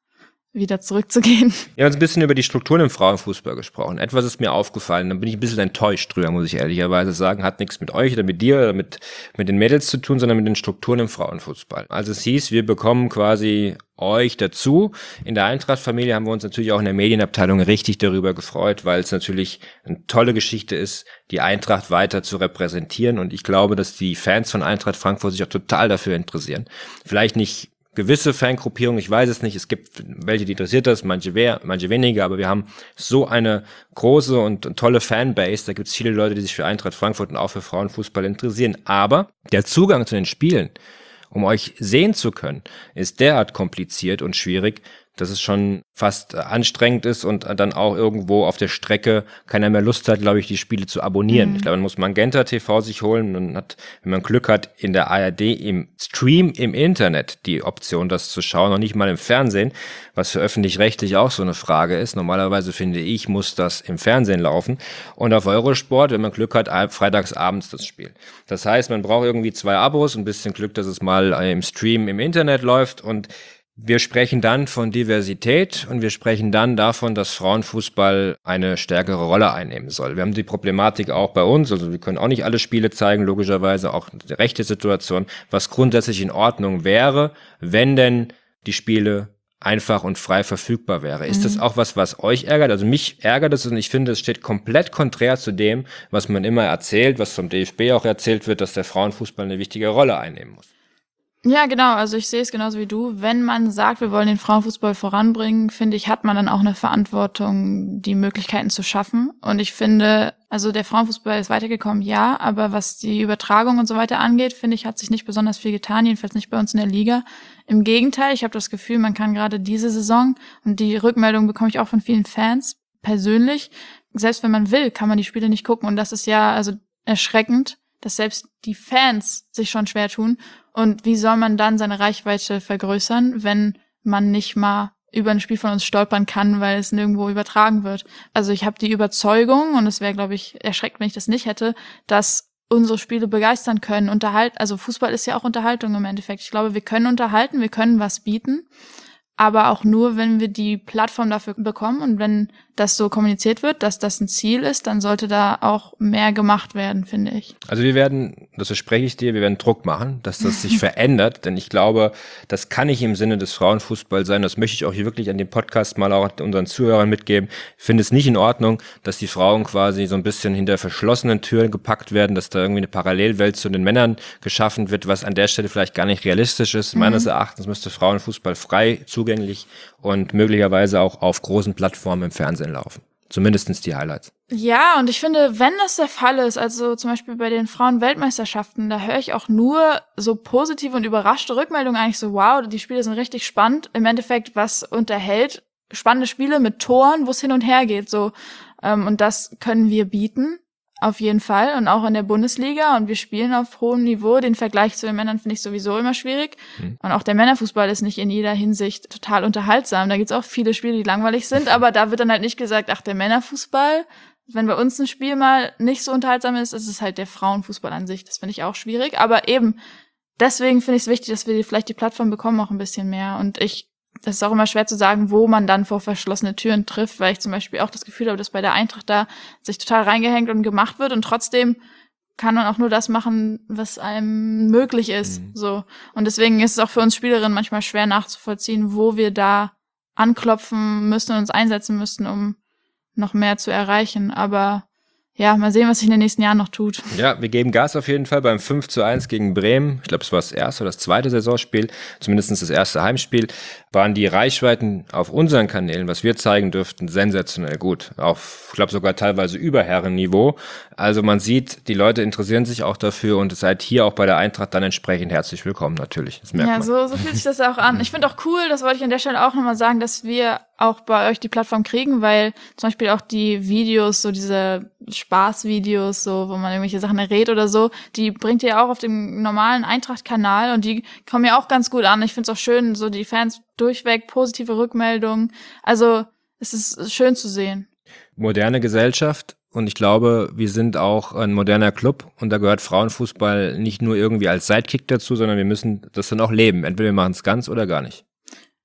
wieder zurückzugehen. Wir haben uns ein bisschen über die Strukturen im Frauenfußball gesprochen. Etwas ist mir aufgefallen, da bin ich ein bisschen enttäuscht drüber, muss ich ehrlicherweise sagen. Hat nichts mit euch oder mit dir oder mit, mit den Mädels zu tun, sondern mit den Strukturen im Frauenfußball. Also es hieß, wir bekommen quasi euch dazu. In der Eintracht-Familie haben wir uns natürlich auch in der Medienabteilung richtig darüber gefreut, weil es natürlich eine tolle Geschichte ist, die Eintracht weiter zu repräsentieren. Und ich glaube, dass die Fans von Eintracht Frankfurt sich auch total dafür interessieren. Vielleicht nicht gewisse Fangruppierungen, ich weiß es nicht, es gibt welche, die interessiert das, manche mehr, manche weniger, aber wir haben so eine große und, und tolle Fanbase, da gibt es viele Leute, die sich für Eintracht Frankfurt und auch für Frauenfußball interessieren, aber der Zugang zu den Spielen, um euch sehen zu können, ist derart kompliziert und schwierig, dass es schon fast anstrengend ist und dann auch irgendwo auf der Strecke keiner mehr Lust hat, glaube ich, die Spiele zu abonnieren. Mhm. Ich glaube, man muss Magenta T V sich holen und hat, wenn man Glück hat, in der A R D im Stream im Internet die Option, das zu schauen, noch nicht mal im Fernsehen, was für öffentlich-rechtlich auch so eine Frage ist. Normalerweise, finde ich, muss das im Fernsehen laufen. Und auf Eurosport, wenn man Glück hat, freitags abends das Spiel. Das heißt, man braucht irgendwie zwei Abos, ein bisschen Glück, dass es mal im Stream im Internet läuft, und wir sprechen dann von Diversität und wir sprechen dann davon, dass Frauenfußball eine stärkere Rolle einnehmen soll. Wir haben die Problematik auch bei uns, also wir können auch nicht alle Spiele zeigen, logischerweise auch die rechte Situation, was grundsätzlich in Ordnung wäre, wenn denn die Spiele einfach und frei verfügbar wäre. Ist mhm. das auch was, was euch ärgert? Also mich ärgert es, und ich finde, es steht komplett konträr zu dem, was man immer erzählt, was vom D F B auch erzählt wird, dass der Frauenfußball eine wichtige Rolle einnehmen muss. Ja, genau. Also ich sehe es genauso wie du. Wenn man sagt, wir wollen den Frauenfußball voranbringen, finde ich, hat man dann auch eine Verantwortung, die Möglichkeiten zu schaffen. Und ich finde, also der Frauenfußball ist weitergekommen, ja, aber was die Übertragung und so weiter angeht, finde ich, hat sich nicht besonders viel getan, jedenfalls nicht bei uns in der Liga. Im Gegenteil, ich habe das Gefühl, man kann gerade diese Saison, und die Rückmeldung bekomme ich auch von vielen Fans persönlich, selbst wenn man will, kann man die Spiele nicht gucken. Und das ist ja also erschreckend, dass selbst die Fans sich schon schwer tun. Und wie soll man dann seine Reichweite vergrößern, wenn man nicht mal über ein Spiel von uns stolpern kann, weil es nirgendwo übertragen wird? Also ich habe die Überzeugung, und es wäre, glaube ich, erschreckt, wenn ich das nicht hätte, dass unsere Spiele begeistern können. Unterhalten, also Fußball ist ja auch Unterhaltung im Endeffekt. Ich glaube, wir können unterhalten, wir können was bieten, aber auch nur, wenn wir die Plattform dafür bekommen, und wenn das so kommuniziert wird, dass das ein Ziel ist, dann sollte da auch mehr gemacht werden, finde ich. Also wir werden, das verspreche ich dir, wir werden Druck machen, dass das sich verändert, denn ich glaube, das kann nicht im Sinne des Frauenfußballs sein. Das möchte ich auch hier wirklich an dem Podcast mal auch unseren Zuhörern mitgeben. Ich finde es nicht in Ordnung, dass die Frauen quasi so ein bisschen hinter verschlossenen Türen gepackt werden, dass da irgendwie eine Parallelwelt zu den Männern geschaffen wird, was an der Stelle vielleicht gar nicht realistisch ist. Mhm. Meines Erachtens müsste Frauenfußball frei, zugänglich und möglicherweise auch auf großen Plattformen im Fernsehen laufen. Zumindestens die Highlights. Ja, und ich finde, wenn das der Fall ist, also zum Beispiel bei den Frauen-Weltmeisterschaften, da höre ich auch nur so positive und überraschte Rückmeldungen, eigentlich so, wow, die Spiele sind richtig spannend. Im Endeffekt, was unterhält? Spannende Spiele mit Toren, wo es hin und her geht, so. Und das können wir bieten. Auf jeden Fall, und auch in der Bundesliga, und wir spielen auf hohem Niveau. Den Vergleich zu den Männern finde ich sowieso immer schwierig. Mhm. Und auch der Männerfußball ist nicht in jeder Hinsicht total unterhaltsam. Da gibt's auch viele Spiele, die langweilig sind, aber da wird dann halt nicht gesagt, ach, der Männerfußball, wenn bei uns ein Spiel mal nicht so unterhaltsam ist, ist es halt der Frauenfußball an sich. Das finde ich auch schwierig, aber eben deswegen finde ich es wichtig, dass wir vielleicht die Plattform bekommen auch ein bisschen mehr. Und ich Das ist auch immer schwer zu sagen, wo man dann vor verschlossene Türen trifft, weil ich zum Beispiel auch das Gefühl habe, dass bei der Eintracht da sich total reingehängt und gemacht wird, und trotzdem kann man auch nur das machen, was einem möglich ist. Mhm. So. Und deswegen ist es auch für uns Spielerinnen manchmal schwer nachzuvollziehen, wo wir da anklopfen müssen und uns einsetzen müssen, um noch mehr zu erreichen. Aber ja, mal sehen, was sich in den nächsten Jahren noch tut. Ja, wir geben Gas auf jeden Fall beim fünf zu eins gegen Bremen. Ich glaube, es war das erste oder das zweite Saisonspiel, zumindest das erste Heimspiel. Waren die Reichweiten auf unseren Kanälen, was wir zeigen dürften, sensationell gut. Auf, ich glaube, sogar teilweise über Herrenniveau. Also man sieht, die Leute interessieren sich auch dafür, und seid hier auch bei der Eintracht dann entsprechend herzlich willkommen, natürlich. Das merkt ja, man. so, so fühlt sich das auch an. Ich finde auch cool, das wollte ich an der Stelle auch nochmal sagen, dass wir auch bei euch die Plattform kriegen, weil zum Beispiel auch die Videos, so diese Spaßvideos, so, wo man irgendwelche Sachen errät oder so, die bringt ihr ja auch auf dem normalen Eintracht-Kanal, und die kommen ja auch ganz gut an. Ich finde es auch schön, so die Fans durchweg positive Rückmeldungen. Also es ist schön zu sehen. Moderne Gesellschaft, und ich glaube, wir sind auch ein moderner Club, und da gehört Frauenfußball nicht nur irgendwie als Sidekick dazu, sondern wir müssen das dann auch leben. Entweder wir machen es ganz oder gar nicht.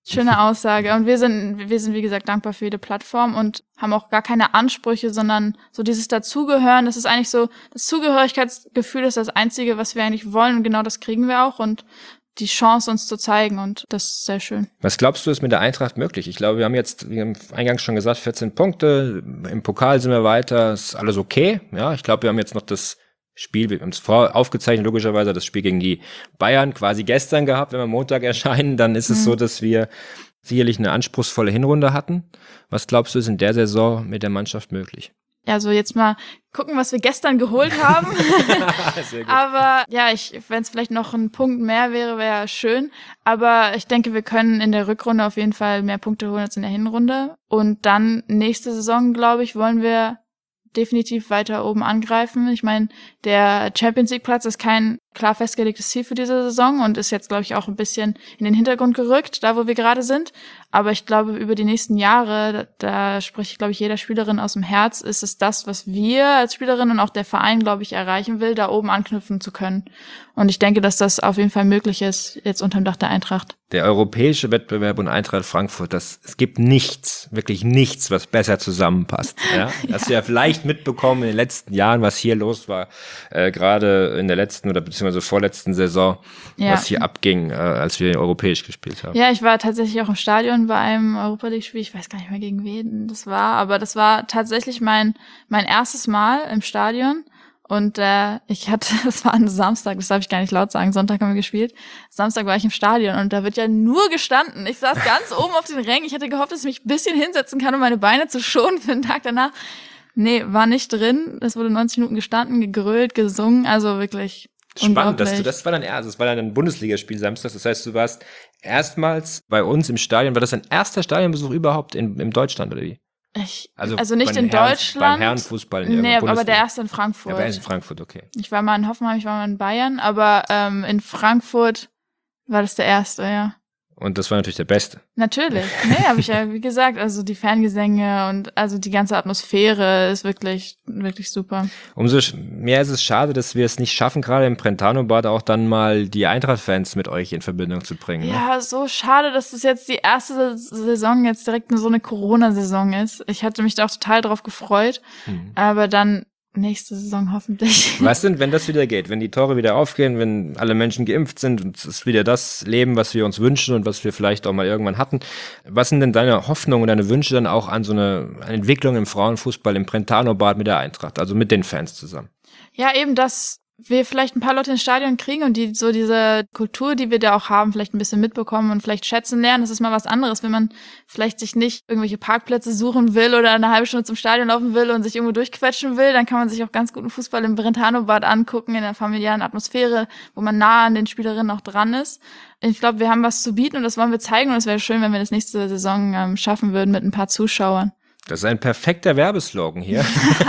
Schöne Aussage. Und wir sind, wir sind, wie gesagt, dankbar für jede Plattform und haben auch gar keine Ansprüche, sondern so dieses Dazugehören. Das ist eigentlich so, das Zugehörigkeitsgefühl ist das Einzige, was wir eigentlich wollen. Und genau das kriegen wir auch. Und die Chance, uns zu zeigen. Und das ist sehr schön. Was glaubst du, ist mit der Eintracht möglich? Ich glaube, wir haben jetzt, wie eingangs schon gesagt, vierzehn Punkte. Im Pokal sind wir weiter. Ist alles okay. Ja, ich glaube, wir haben jetzt noch das Spiel, wir haben es vor aufgezeichnet, logischerweise, das Spiel gegen die Bayern quasi gestern gehabt. Wenn wir Montag erscheinen, dann ist es mhm. so, dass wir sicherlich eine anspruchsvolle Hinrunde hatten. Was glaubst du, ist in der Saison mit der Mannschaft möglich? Ja, so jetzt mal gucken, was wir gestern geholt haben. Sehr gut. Aber ja, ich, wenn es vielleicht noch ein Punkt mehr wäre, wäre schön. Aber ich denke, wir können in der Rückrunde auf jeden Fall mehr Punkte holen als in der Hinrunde. Und dann nächste Saison, glaube ich, wollen wir definitiv weiter oben angreifen. Ich meine, der Champions League Platz ist kein klar festgelegtes Ziel für diese Saison und ist jetzt, glaube ich, auch ein bisschen in den Hintergrund gerückt, da wo wir gerade sind. Aber ich glaube, über die nächsten Jahre, da, da spricht, glaube ich, jeder Spielerin aus dem Herz, ist es das, was wir als Spielerin und auch der Verein, glaube ich, erreichen will, da oben anknüpfen zu können. Und ich denke, dass das auf jeden Fall möglich ist, jetzt unterm Dach der Eintracht. Der europäische Wettbewerb und Eintracht Frankfurt, das, es gibt nichts, wirklich nichts, was besser zusammenpasst. Ja? ja. Hast du ja vielleicht mitbekommen in den letzten Jahren, was hier los war, äh, gerade in der letzten oder beziehungsweise vorletzten Saison, ja. was hier abging, äh, als wir europäisch gespielt haben. Ja, ich war tatsächlich auch im Stadion bei einem Europa League-Spiel, ich weiß gar nicht mehr, gegen wen das war, aber das war tatsächlich mein mein erstes Mal im Stadion. Und äh, ich hatte, das war ein Samstag, das darf ich gar nicht laut sagen, Sonntag haben wir gespielt. Samstag war ich im Stadion und da wird ja nur gestanden. Ich saß ganz oben auf den Rängen. Ich hatte gehofft, dass ich mich ein bisschen hinsetzen kann, um meine Beine zu schonen für den Tag danach. Nee, war nicht drin. Es wurde neunzig Minuten gestanden, gegrölt, gesungen, also wirklich spannend, dass du, das war dann erst, das war dann ein Bundesligaspiel Samstag. Das heißt, du warst erstmals bei uns im Stadion. War das dein erster Stadionbesuch überhaupt in, in Deutschland oder wie? Ich, also, also nicht in Herren, Deutschland. Beim Herrenfußball in Nee, aber der erste in Frankfurt. Ja, der erste in Frankfurt, okay. Ich war mal in Hoffenheim, ich war mal in Bayern, aber ähm, in Frankfurt war das der erste, ja. Und das war natürlich der beste. Natürlich. Nee, habe ich ja, wie gesagt, also die Fangesänge und also die ganze Atmosphäre ist wirklich, wirklich super. Umso mehr ist es schade, dass wir es nicht schaffen, gerade im Brentano-Bad auch dann mal die Eintracht-Fans mit euch in Verbindung zu bringen. Ja, ne? So schade, dass das jetzt die erste Saison jetzt direkt nur so eine Corona-Saison ist. Ich hatte mich da auch total drauf gefreut, mhm. aber dann nächste Saison hoffentlich. Was denn, wenn das wieder geht, wenn die Tore wieder aufgehen, wenn alle Menschen geimpft sind und es ist wieder das Leben, was wir uns wünschen und was wir vielleicht auch mal irgendwann hatten. Was sind denn deine Hoffnungen und deine Wünsche dann auch an so eine, eine Entwicklung im Frauenfußball, im Brentano-Bad mit der Eintracht, also mit den Fans zusammen? Ja, eben, dass wir vielleicht ein paar Leute ins Stadion kriegen und die so diese Kultur, die wir da auch haben, vielleicht ein bisschen mitbekommen und vielleicht schätzen lernen. Das ist mal was anderes, wenn man vielleicht sich nicht irgendwelche Parkplätze suchen will oder eine halbe Stunde zum Stadion laufen will und sich irgendwo durchquetschen will, dann kann man sich auch ganz guten Fußball im Brentano-Bad angucken, in der familiären Atmosphäre, wo man nah an den Spielerinnen auch dran ist. Ich glaube, wir haben was zu bieten und das wollen wir zeigen und es wäre schön, wenn wir das nächste Saison ähm, schaffen würden mit ein paar Zuschauern. Das ist ein perfekter Werbeslogan hier.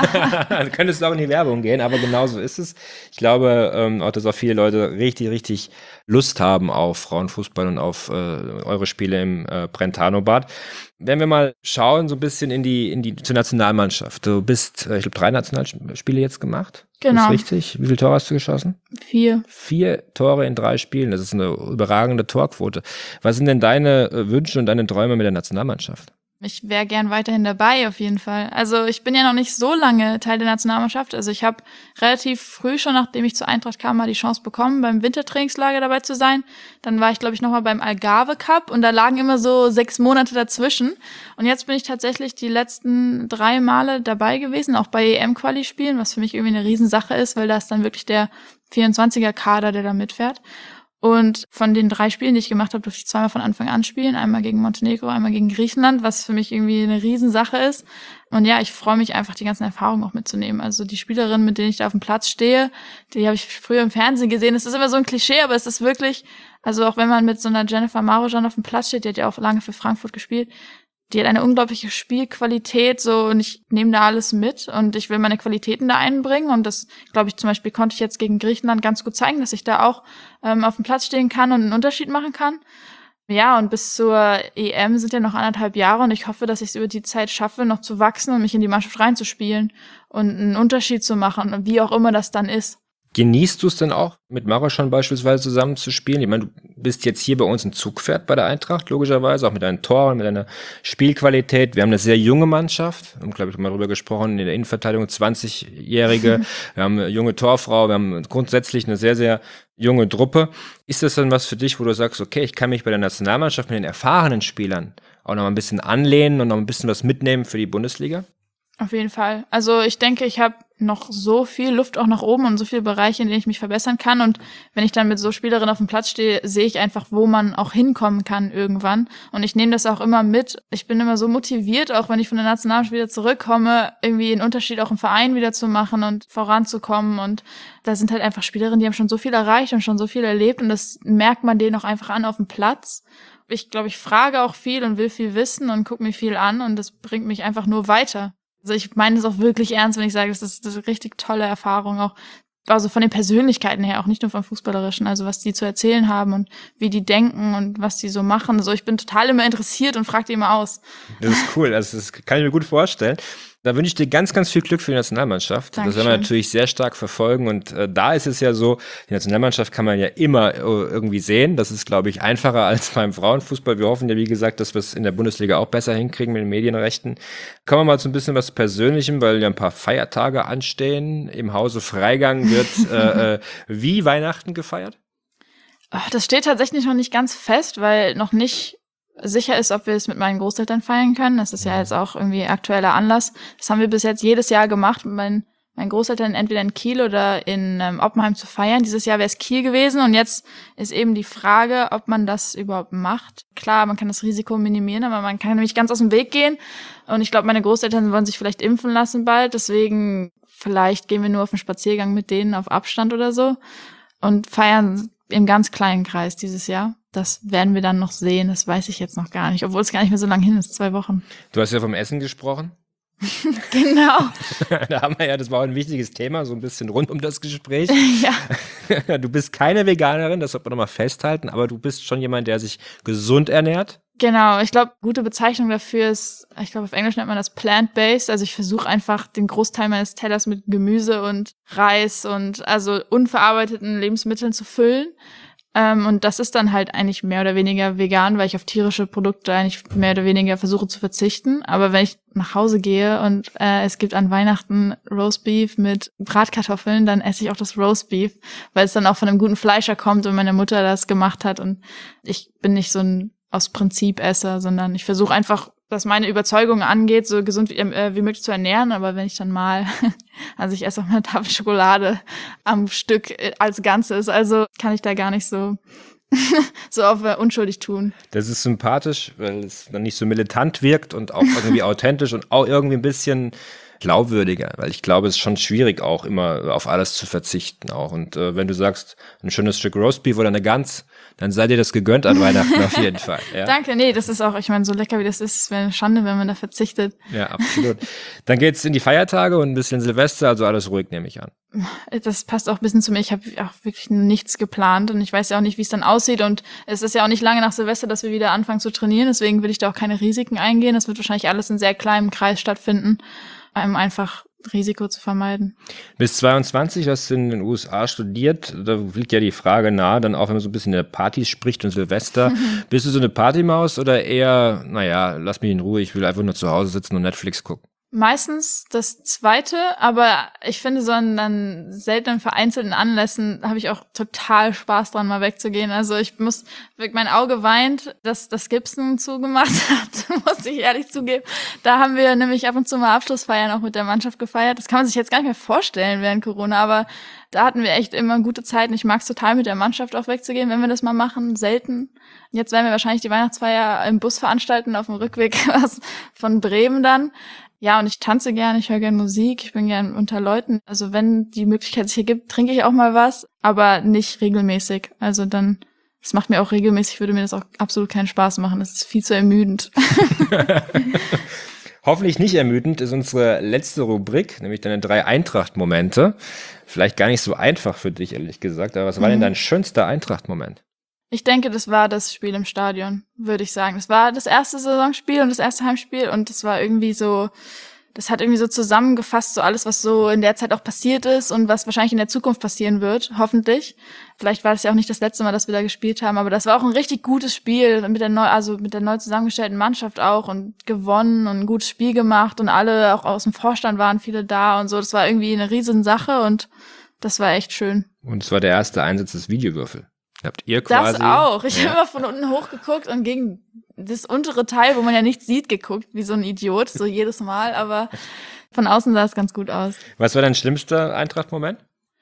Dann könnte es auch in die Werbung gehen, aber genau so ist es. Ich glaube ähm, auch, dass auch viele Leute richtig, richtig Lust haben auf Frauenfußball und auf äh, eure Spiele im äh, Brentano-Bad. Wenn wir mal schauen, so ein bisschen in die, in die zur Nationalmannschaft. Du bist, äh, ich glaube, drei Nationalspiele jetzt gemacht. Genau. Das ist richtig. Wie viele Tore hast du geschossen? Vier. Vier Tore in drei Spielen. Das ist eine überragende Torquote. Was sind denn deine äh, Wünsche und deine Träume mit der Nationalmannschaft? Ich wäre gern weiterhin dabei, auf jeden Fall. Also ich bin ja noch nicht so lange Teil der Nationalmannschaft. Also ich habe relativ früh schon, nachdem ich zur Eintracht kam, mal die Chance bekommen, beim Wintertrainingslager dabei zu sein. Dann war ich, glaube ich, nochmal beim Algarve Cup und da lagen immer so sechs Monate dazwischen. Und jetzt bin ich tatsächlich die letzten drei Male dabei gewesen, auch bei E M-Quali-Spielen, was für mich irgendwie eine Riesensache ist, weil da ist dann wirklich der vierundzwanziger-Kader, der da mitfährt. Und von den drei Spielen, die ich gemacht habe, durfte ich zweimal von Anfang an spielen. Einmal gegen Montenegro, einmal gegen Griechenland, was für mich irgendwie eine Riesensache ist. Und ja, ich freue mich einfach, die ganzen Erfahrungen auch mitzunehmen. Also die Spielerinnen, mit denen ich da auf dem Platz stehe, die habe ich früher im Fernsehen gesehen. Es ist immer so ein Klischee, aber es ist wirklich, also auch wenn man mit so einer Jennifer Marujan auf dem Platz steht, die hat ja auch lange für Frankfurt gespielt, die hat eine unglaubliche Spielqualität, so, und ich nehme da alles mit und ich will meine Qualitäten da einbringen und das, glaube ich, zum Beispiel konnte ich jetzt gegen Griechenland ganz gut zeigen, dass ich da auch ähm, auf dem Platz stehen kann und einen Unterschied machen kann. Ja, und bis zur E M sind ja noch anderthalb Jahre und ich hoffe, dass ich es über die Zeit schaffe, noch zu wachsen und mich in die Mannschaft reinzuspielen und einen Unterschied zu machen, wie auch immer das dann ist. Genießt du es denn auch, mit Maraschon beispielsweise zusammen zu spielen? Ich meine, du bist jetzt hier bei uns ein Zugpferd bei der Eintracht, logischerweise, auch mit deinen Toren, mit deiner Spielqualität. Wir haben eine sehr junge Mannschaft, wir haben, glaube ich, mal drüber gesprochen, in der Innenverteidigung zwanzigjährige, wir haben eine junge Torfrau, wir haben grundsätzlich eine sehr, sehr junge Truppe. Ist das dann was für dich, wo du sagst, okay, ich kann mich bei der Nationalmannschaft mit den erfahrenen Spielern auch noch mal ein bisschen anlehnen und noch ein bisschen was mitnehmen für die Bundesliga? Auf jeden Fall. Also ich denke, ich habe noch so viel Luft auch nach oben und so viele Bereiche, in denen ich mich verbessern kann. Und wenn ich dann mit so Spielerinnen auf dem Platz stehe, sehe ich einfach, wo man auch hinkommen kann irgendwann. Und ich nehme das auch immer mit. Ich bin immer so motiviert, auch wenn ich von der Nationalmannschaft wieder zurückkomme, irgendwie einen Unterschied auch im Verein wieder zu machen und voranzukommen. Und da sind halt einfach Spielerinnen, die haben schon so viel erreicht und schon so viel erlebt. Und das merkt man denen auch einfach an auf dem Platz. Ich glaube, ich frage auch viel und will viel wissen und gucke mir viel an. Und das bringt mich einfach nur weiter. Also ich meine es auch wirklich ernst, wenn ich sage, das ist, das ist eine richtig tolle Erfahrung, auch also von den Persönlichkeiten her, auch nicht nur vom Fußballerischen, also was die zu erzählen haben und wie die denken und was die so machen. Also ich bin total immer interessiert und frage die immer aus. Das ist cool, also das kann ich mir gut vorstellen. Da wünsche ich dir ganz, ganz viel Glück für die Nationalmannschaft. Dankeschön. Das werden wir natürlich sehr stark verfolgen und äh, da ist es ja so, die Nationalmannschaft kann man ja immer äh, irgendwie sehen. Das ist, glaube ich, einfacher als beim Frauenfußball. Wir hoffen ja, wie gesagt, dass wir es in der Bundesliga auch besser hinkriegen mit den Medienrechten. Kommen wir mal zu ein bisschen was Persönlichem, weil ja ein paar Feiertage anstehen. Im Hause Freigang wird äh, äh, wie Weihnachten gefeiert? Oh, das steht tatsächlich noch nicht ganz fest, weil noch nicht sicher ist, ob wir es mit meinen Großeltern feiern können. Das ist ja jetzt auch irgendwie aktueller Anlass. Das haben wir bis jetzt jedes Jahr gemacht, mit meinen, meinen Großeltern entweder in Kiel oder in ähm, Oppenheim zu feiern. Dieses Jahr wäre es Kiel gewesen und jetzt ist eben die Frage, ob man das überhaupt macht. Klar, man kann das Risiko minimieren, aber man kann nämlich ganz aus dem Weg gehen. Und ich glaube, meine Großeltern wollen sich vielleicht impfen lassen bald. Deswegen vielleicht gehen wir nur auf einen Spaziergang mit denen auf Abstand oder so und feiern im ganz kleinen Kreis dieses Jahr. Das werden wir dann noch sehen, das weiß ich jetzt noch gar nicht, obwohl es gar nicht mehr so lange hin ist, zwei Wochen. Du hast ja vom Essen gesprochen. Genau. Da haben wir ja, das war auch ein wichtiges Thema, so ein bisschen rund um das Gespräch. Ja. Du bist keine Veganerin, das sollte man nochmal festhalten, aber du bist schon jemand, der sich gesund ernährt. Genau, ich glaube, gute Bezeichnung dafür ist, ich glaube, auf Englisch nennt man das plant-based. Also ich versuche einfach den Großteil meines Tellers mit Gemüse und Reis und also unverarbeiteten Lebensmitteln zu füllen. Ähm, und das ist dann halt eigentlich mehr oder weniger vegan, weil ich auf tierische Produkte eigentlich mehr oder weniger versuche zu verzichten. Aber wenn ich nach Hause gehe und äh, es gibt an Weihnachten Roastbeef mit Bratkartoffeln, dann esse ich auch das Roastbeef, weil es dann auch von einem guten Fleischer kommt und meine Mutter das gemacht hat. Und ich bin nicht so ein aus Prinzip Esser, sondern ich versuche einfach, was meine Überzeugung angeht, so gesund wie, äh, wie möglich zu ernähren. Aber wenn ich dann mal, also ich esse auch eine Tafel Schokolade am Stück als Ganzes, also kann ich da gar nicht so so auf äh, unschuldig tun. Das ist sympathisch, weil es dann nicht so militant wirkt und auch irgendwie authentisch und auch irgendwie ein bisschen glaubwürdiger, weil ich glaube, es ist schon schwierig auch immer auf alles zu verzichten auch. Und äh, wenn du sagst, ein schönes Stück Roastbeef oder eine Gans, dann sei dir das gegönnt an Weihnachten auf jeden Fall. Ja? Danke, nee, das ist auch, ich meine, so lecker wie das ist, es wäre eine Schande, wenn man da verzichtet. Ja, absolut. Dann geht's in die Feiertage und ein bisschen Silvester, also alles ruhig, nehme ich an. Das passt auch ein bisschen zu mir. Ich habe auch wirklich nichts geplant und ich weiß ja auch nicht, wie es dann aussieht und es ist ja auch nicht lange nach Silvester, dass wir wieder anfangen zu trainieren, deswegen will ich da auch keine Risiken eingehen. Das wird wahrscheinlich alles in sehr kleinem Kreis stattfinden, um einfach Risiko zu vermeiden. Bis zweiundzwanzig hast du in den U S A studiert. Da liegt ja die Frage nahe, dann auch wenn man so ein bisschen über Partys spricht und Silvester. Mhm. Bist du so eine Partymaus oder eher, naja, lass mich in Ruhe, ich will einfach nur zu Hause sitzen und Netflix gucken? Meistens das Zweite, aber ich finde, so an dann seltenen vereinzelten Anlässen habe ich auch total Spaß dran, mal wegzugehen. Also ich muss, mein Auge weint, dass das Gibson zugemacht hat, muss ich ehrlich zugeben. Da haben wir nämlich ab und zu mal Abschlussfeiern auch mit der Mannschaft gefeiert. Das kann man sich jetzt gar nicht mehr vorstellen während Corona, aber da hatten wir echt immer gute Zeiten. Ich mag es total, mit der Mannschaft auch wegzugehen, wenn wir das mal machen, selten. Jetzt werden wir wahrscheinlich die Weihnachtsfeier im Bus veranstalten, auf dem Rückweg von Bremen dann. Ja, und ich tanze gern, ich höre gern Musik, ich bin gern unter Leuten. Also wenn die Möglichkeit sich hier gibt, trinke ich auch mal was, aber nicht regelmäßig. Also dann, das macht mir auch regelmäßig, würde mir das auch absolut keinen Spaß machen. Das ist viel zu ermüdend. Hoffentlich nicht ermüdend ist unsere letzte Rubrik, nämlich deine drei Eintracht-Momente. Vielleicht gar nicht so einfach für dich, ehrlich gesagt, aber was war mhm. denn dein schönster Eintracht-Moment? Ich denke, das war das Spiel im Stadion, würde ich sagen. Das war das erste Saisonspiel und das erste Heimspiel und das war irgendwie so, das hat irgendwie so zusammengefasst, so alles, was so in der Zeit auch passiert ist und was wahrscheinlich in der Zukunft passieren wird, hoffentlich. Vielleicht war das ja auch nicht das letzte Mal, dass wir da gespielt haben, aber das war auch ein richtig gutes Spiel mit der neu, also mit der neu zusammengestellten Mannschaft auch und gewonnen und ein gutes Spiel gemacht und alle, auch aus dem Vorstand waren viele da und so. Das war irgendwie eine riesen Sache und das war echt schön. Und es war der erste Einsatz des Videowürfel. Habt ihr quasi... Das auch. Ich ja. habe immer von unten hochgeguckt und gegen das untere Teil, wo man ja nichts sieht, geguckt, wie so ein Idiot, so jedes Mal, aber von außen sah es ganz gut aus. Was war dein schlimmster Eintracht-Moment?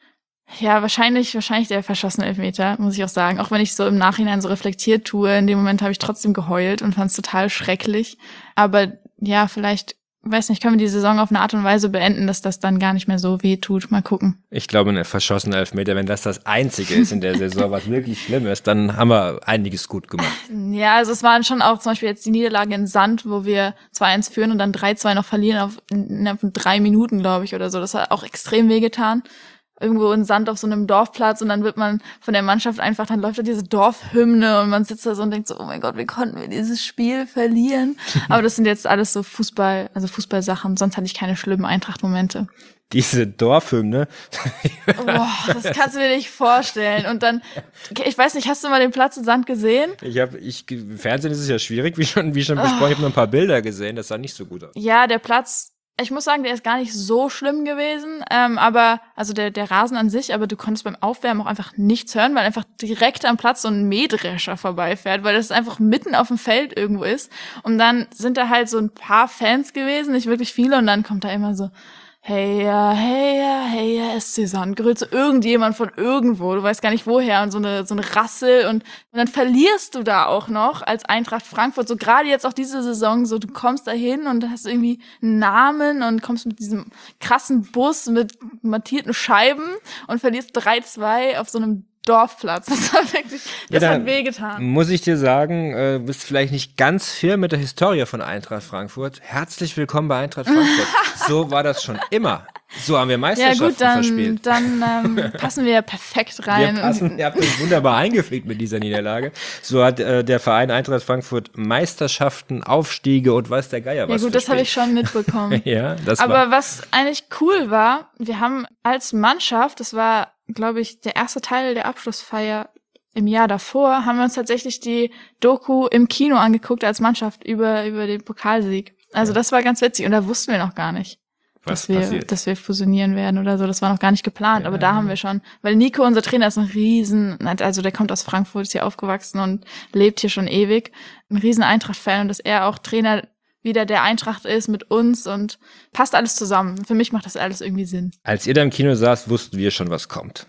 Ja, wahrscheinlich, wahrscheinlich der verschossene Elfmeter, muss ich auch sagen. Auch wenn ich so im Nachhinein so reflektiert tue, in dem Moment habe ich trotzdem geheult und fand es total schrecklich. Aber ja, vielleicht, weiß nicht, können wir die Saison auf eine Art und Weise beenden, dass das dann gar nicht mehr so weh tut. Mal gucken. Ich glaube, ein verschossener Elfmeter, wenn das das Einzige ist in der Saison, was wirklich schlimm ist, dann haben wir einiges gut gemacht. Ja, also es waren schon auch zum Beispiel jetzt die Niederlage in Sand, wo wir zwei eins führen und dann drei zwei noch verlieren auf, innerhalb von drei Minuten, glaube ich, oder so. Das hat auch extrem wehgetan. Irgendwo in Sand auf so einem Dorfplatz und dann wird man von der Mannschaft einfach, dann läuft da diese Dorfhymne und man sitzt da so und denkt so, oh mein Gott, wie konnten wir dieses Spiel verlieren? Aber das sind jetzt alles so Fußball, also Fußballsachen, sonst hatte ich keine schlimmen Eintracht-Momente. Diese Dorfhymne. Boah, das kannst du dir nicht vorstellen. Und dann, ich weiß nicht, hast du mal den Platz in Sand gesehen? Ich habe, ich, im Fernsehen ist es ja schwierig, wie schon, wie schon besprochen, ich habe nur ein paar Bilder gesehen, das sah nicht so gut aus. Ja, der Platz, ich muss sagen, der ist gar nicht so schlimm gewesen, ähm, aber, also der, der Rasen an sich, aber du konntest beim Aufwärmen auch einfach nichts hören, weil einfach direkt am Platz so ein Mähdrescher vorbeifährt, weil das einfach mitten auf dem Feld irgendwo ist. Und dann sind da halt so ein paar Fans gewesen, nicht wirklich viele, und dann kommt da immer so, hey ja, hey ja, hey ja, S C Sandgröl, so irgendjemand von irgendwo, du weißt gar nicht woher, und so eine so eine Rassel, und und dann verlierst du da auch noch als Eintracht Frankfurt, so gerade jetzt auch diese Saison, so du kommst da hin und hast irgendwie einen Namen und kommst mit diesem krassen Bus mit mattierten Scheiben und verlierst drei zwei auf so einem Dorfplatz. Das war wirklich, das Ja, hat wehgetan. Muss ich dir sagen, äh, bist vielleicht nicht ganz firm mit der Historie von Eintracht Frankfurt. Herzlich willkommen bei Eintracht Frankfurt. So war das schon immer. So haben wir Ja Meisterschaften gut, dann, verspielt. dann ähm, passen wir ja perfekt rein. Wir passen, ihr habt uns wunderbar eingepflegt mit dieser Niederlage. So hat äh, der Verein Eintracht Frankfurt Meisterschaften, Aufstiege und weiß der Geier was Ja gut, das habe ich verspielt. schon mitbekommen. Ja, das Aber war... was eigentlich cool war, wir haben als Mannschaft, das war, glaube ich, der erste Teil der Abschlussfeier im Jahr davor, haben wir uns tatsächlich die Doku im Kino angeguckt als Mannschaft über über den Pokalsieg. Also das war ganz witzig und da wussten wir noch gar nicht, Was dass wir, passiert? dass wir fusionieren werden oder so. Das war noch gar nicht geplant, Ja. aber da haben wir schon, weil Nico, unser Trainer, ist ein riesen, also der kommt aus Frankfurt, ist hier aufgewachsen und lebt hier schon ewig, ein riesen Eintracht-Fan, und dass er auch Trainer wieder der Eintracht ist mit uns, und passt alles zusammen. Für mich macht das alles irgendwie Sinn. Als ihr da im Kino saßt, wussten wir schon, was kommt.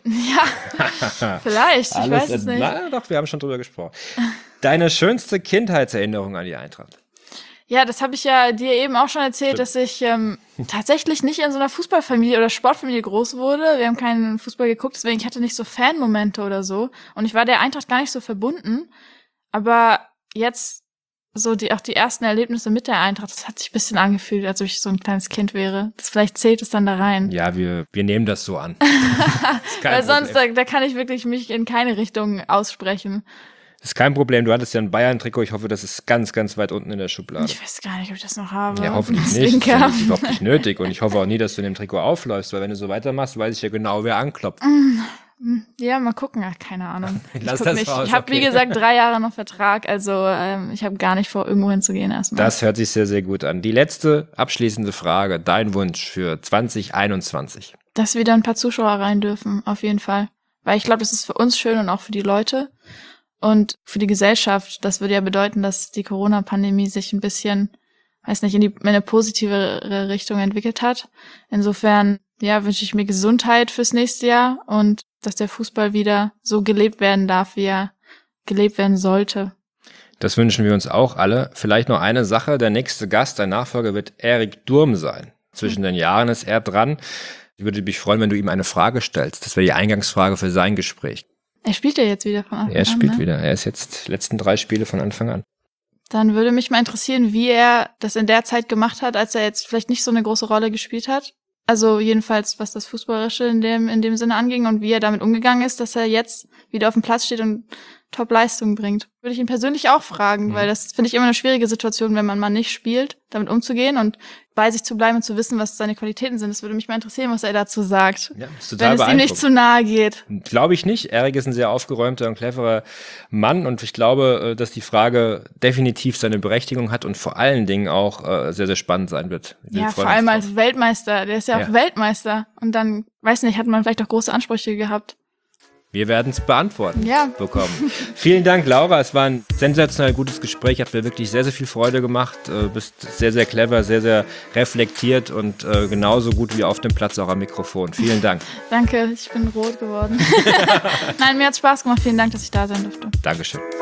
Ja, vielleicht, ich Alles weiß es in- nicht. Na, doch, wir haben schon drüber gesprochen. Deine schönste Kindheitserinnerung an die Eintracht? Ja, das habe ich ja dir eben auch schon erzählt, Stimmt. dass ich ähm, tatsächlich nicht in so einer Fußballfamilie oder Sportfamilie groß wurde. Wir haben keinen Fußball geguckt, deswegen ich hatte nicht so Fanmomente oder so. Und ich war der Eintracht gar nicht so verbunden. Aber jetzt so die auch die ersten Erlebnisse mit der Eintracht, das hat sich ein bisschen angefühlt, als ob ich so ein kleines Kind wäre. Das vielleicht zählt es dann da rein. Ja, wir, wir nehmen das so an. Das ist kein Weil sonst, Problem. da, da kann ich wirklich mich in keine Richtung aussprechen. Das ist kein Problem. Du hattest ja ein Bayern-Trikot. Ich hoffe, das ist ganz, ganz weit unten in der Schublade. Ich weiß gar nicht, ob ich das noch habe. Ja, hoffentlich Deswegen nicht. Das ist ja kam- nicht- überhaupt nicht nötig. Und ich hoffe auch nie, dass du in dem Trikot aufläufst, weil wenn du so weitermachst, weiß ich ja genau, wer anklopft. Ja, mal gucken. Ja, keine Ahnung. Ich, Lass guck das nicht. raus, Ich habe, wie okay. gesagt, drei Jahre noch Vertrag. Also ähm, ich habe gar nicht vor, irgendwo hinzugehen erstmal. Das hört sich sehr, sehr gut an. Die letzte abschließende Frage. Dein Wunsch für zwanzig einundzwanzig? Dass wieder ein paar Zuschauer rein dürfen, auf jeden Fall. Weil ich glaube, das ist für uns schön und auch für die Leute und für die Gesellschaft. Das würde ja bedeuten, dass die Corona-Pandemie sich ein bisschen, weiß nicht, in, die, in eine positivere Richtung entwickelt hat. Insofern, ja, wünsche ich mir Gesundheit fürs nächste Jahr und dass der Fußball wieder so gelebt werden darf, wie er gelebt werden sollte. Das wünschen wir uns auch alle. Vielleicht noch eine Sache. Der nächste Gast, dein Nachfolger, wird Erik Durm sein. Zwischen den Jahren ist er dran. Ich würde mich freuen, wenn du ihm eine Frage stellst. Das wäre die Eingangsfrage für sein Gespräch. Er spielt ja jetzt wieder von Anfang an. Er spielt ne? wieder. Er ist jetzt die letzten drei Spiele von Anfang an. Dann würde mich mal interessieren, wie er das in der Zeit gemacht hat, als er jetzt vielleicht nicht so eine große Rolle gespielt hat. Also jedenfalls, was das Fußballerische in dem in dem Sinne anging und wie er damit umgegangen ist, dass er jetzt wieder auf dem Platz steht und Top-Leistung bringt. Würde ich ihn persönlich auch fragen, mhm. weil das finde ich immer eine schwierige Situation, wenn man mal nicht spielt, damit umzugehen und bei sich zu bleiben und zu wissen, was seine Qualitäten sind. Das würde mich mal interessieren, was er dazu sagt. Ja, ist total wenn es ihm nicht zu nahe geht. Glaube ich nicht. Erik ist ein sehr aufgeräumter und cleverer Mann und ich glaube, dass die Frage definitiv seine Berechtigung hat und vor allen Dingen auch sehr, sehr spannend sein wird. Wir ja, vor allem als Weltmeister. Der ist ja, ja auch Weltmeister. Und dann, weiß nicht, hat man vielleicht auch große Ansprüche gehabt. Wir werden es beantworten ja. bekommen. Vielen Dank, Laura. Es war ein sensationell gutes Gespräch. Hat mir wirklich sehr, sehr viel Freude gemacht. Du bist sehr, sehr clever, sehr, sehr reflektiert und äh, genauso gut wie auf dem Platz auch am Mikrofon. Vielen Dank. Danke, ich bin rot geworden. Nein, mir hat es Spaß gemacht. Vielen Dank, dass ich da sein durfte. Dankeschön.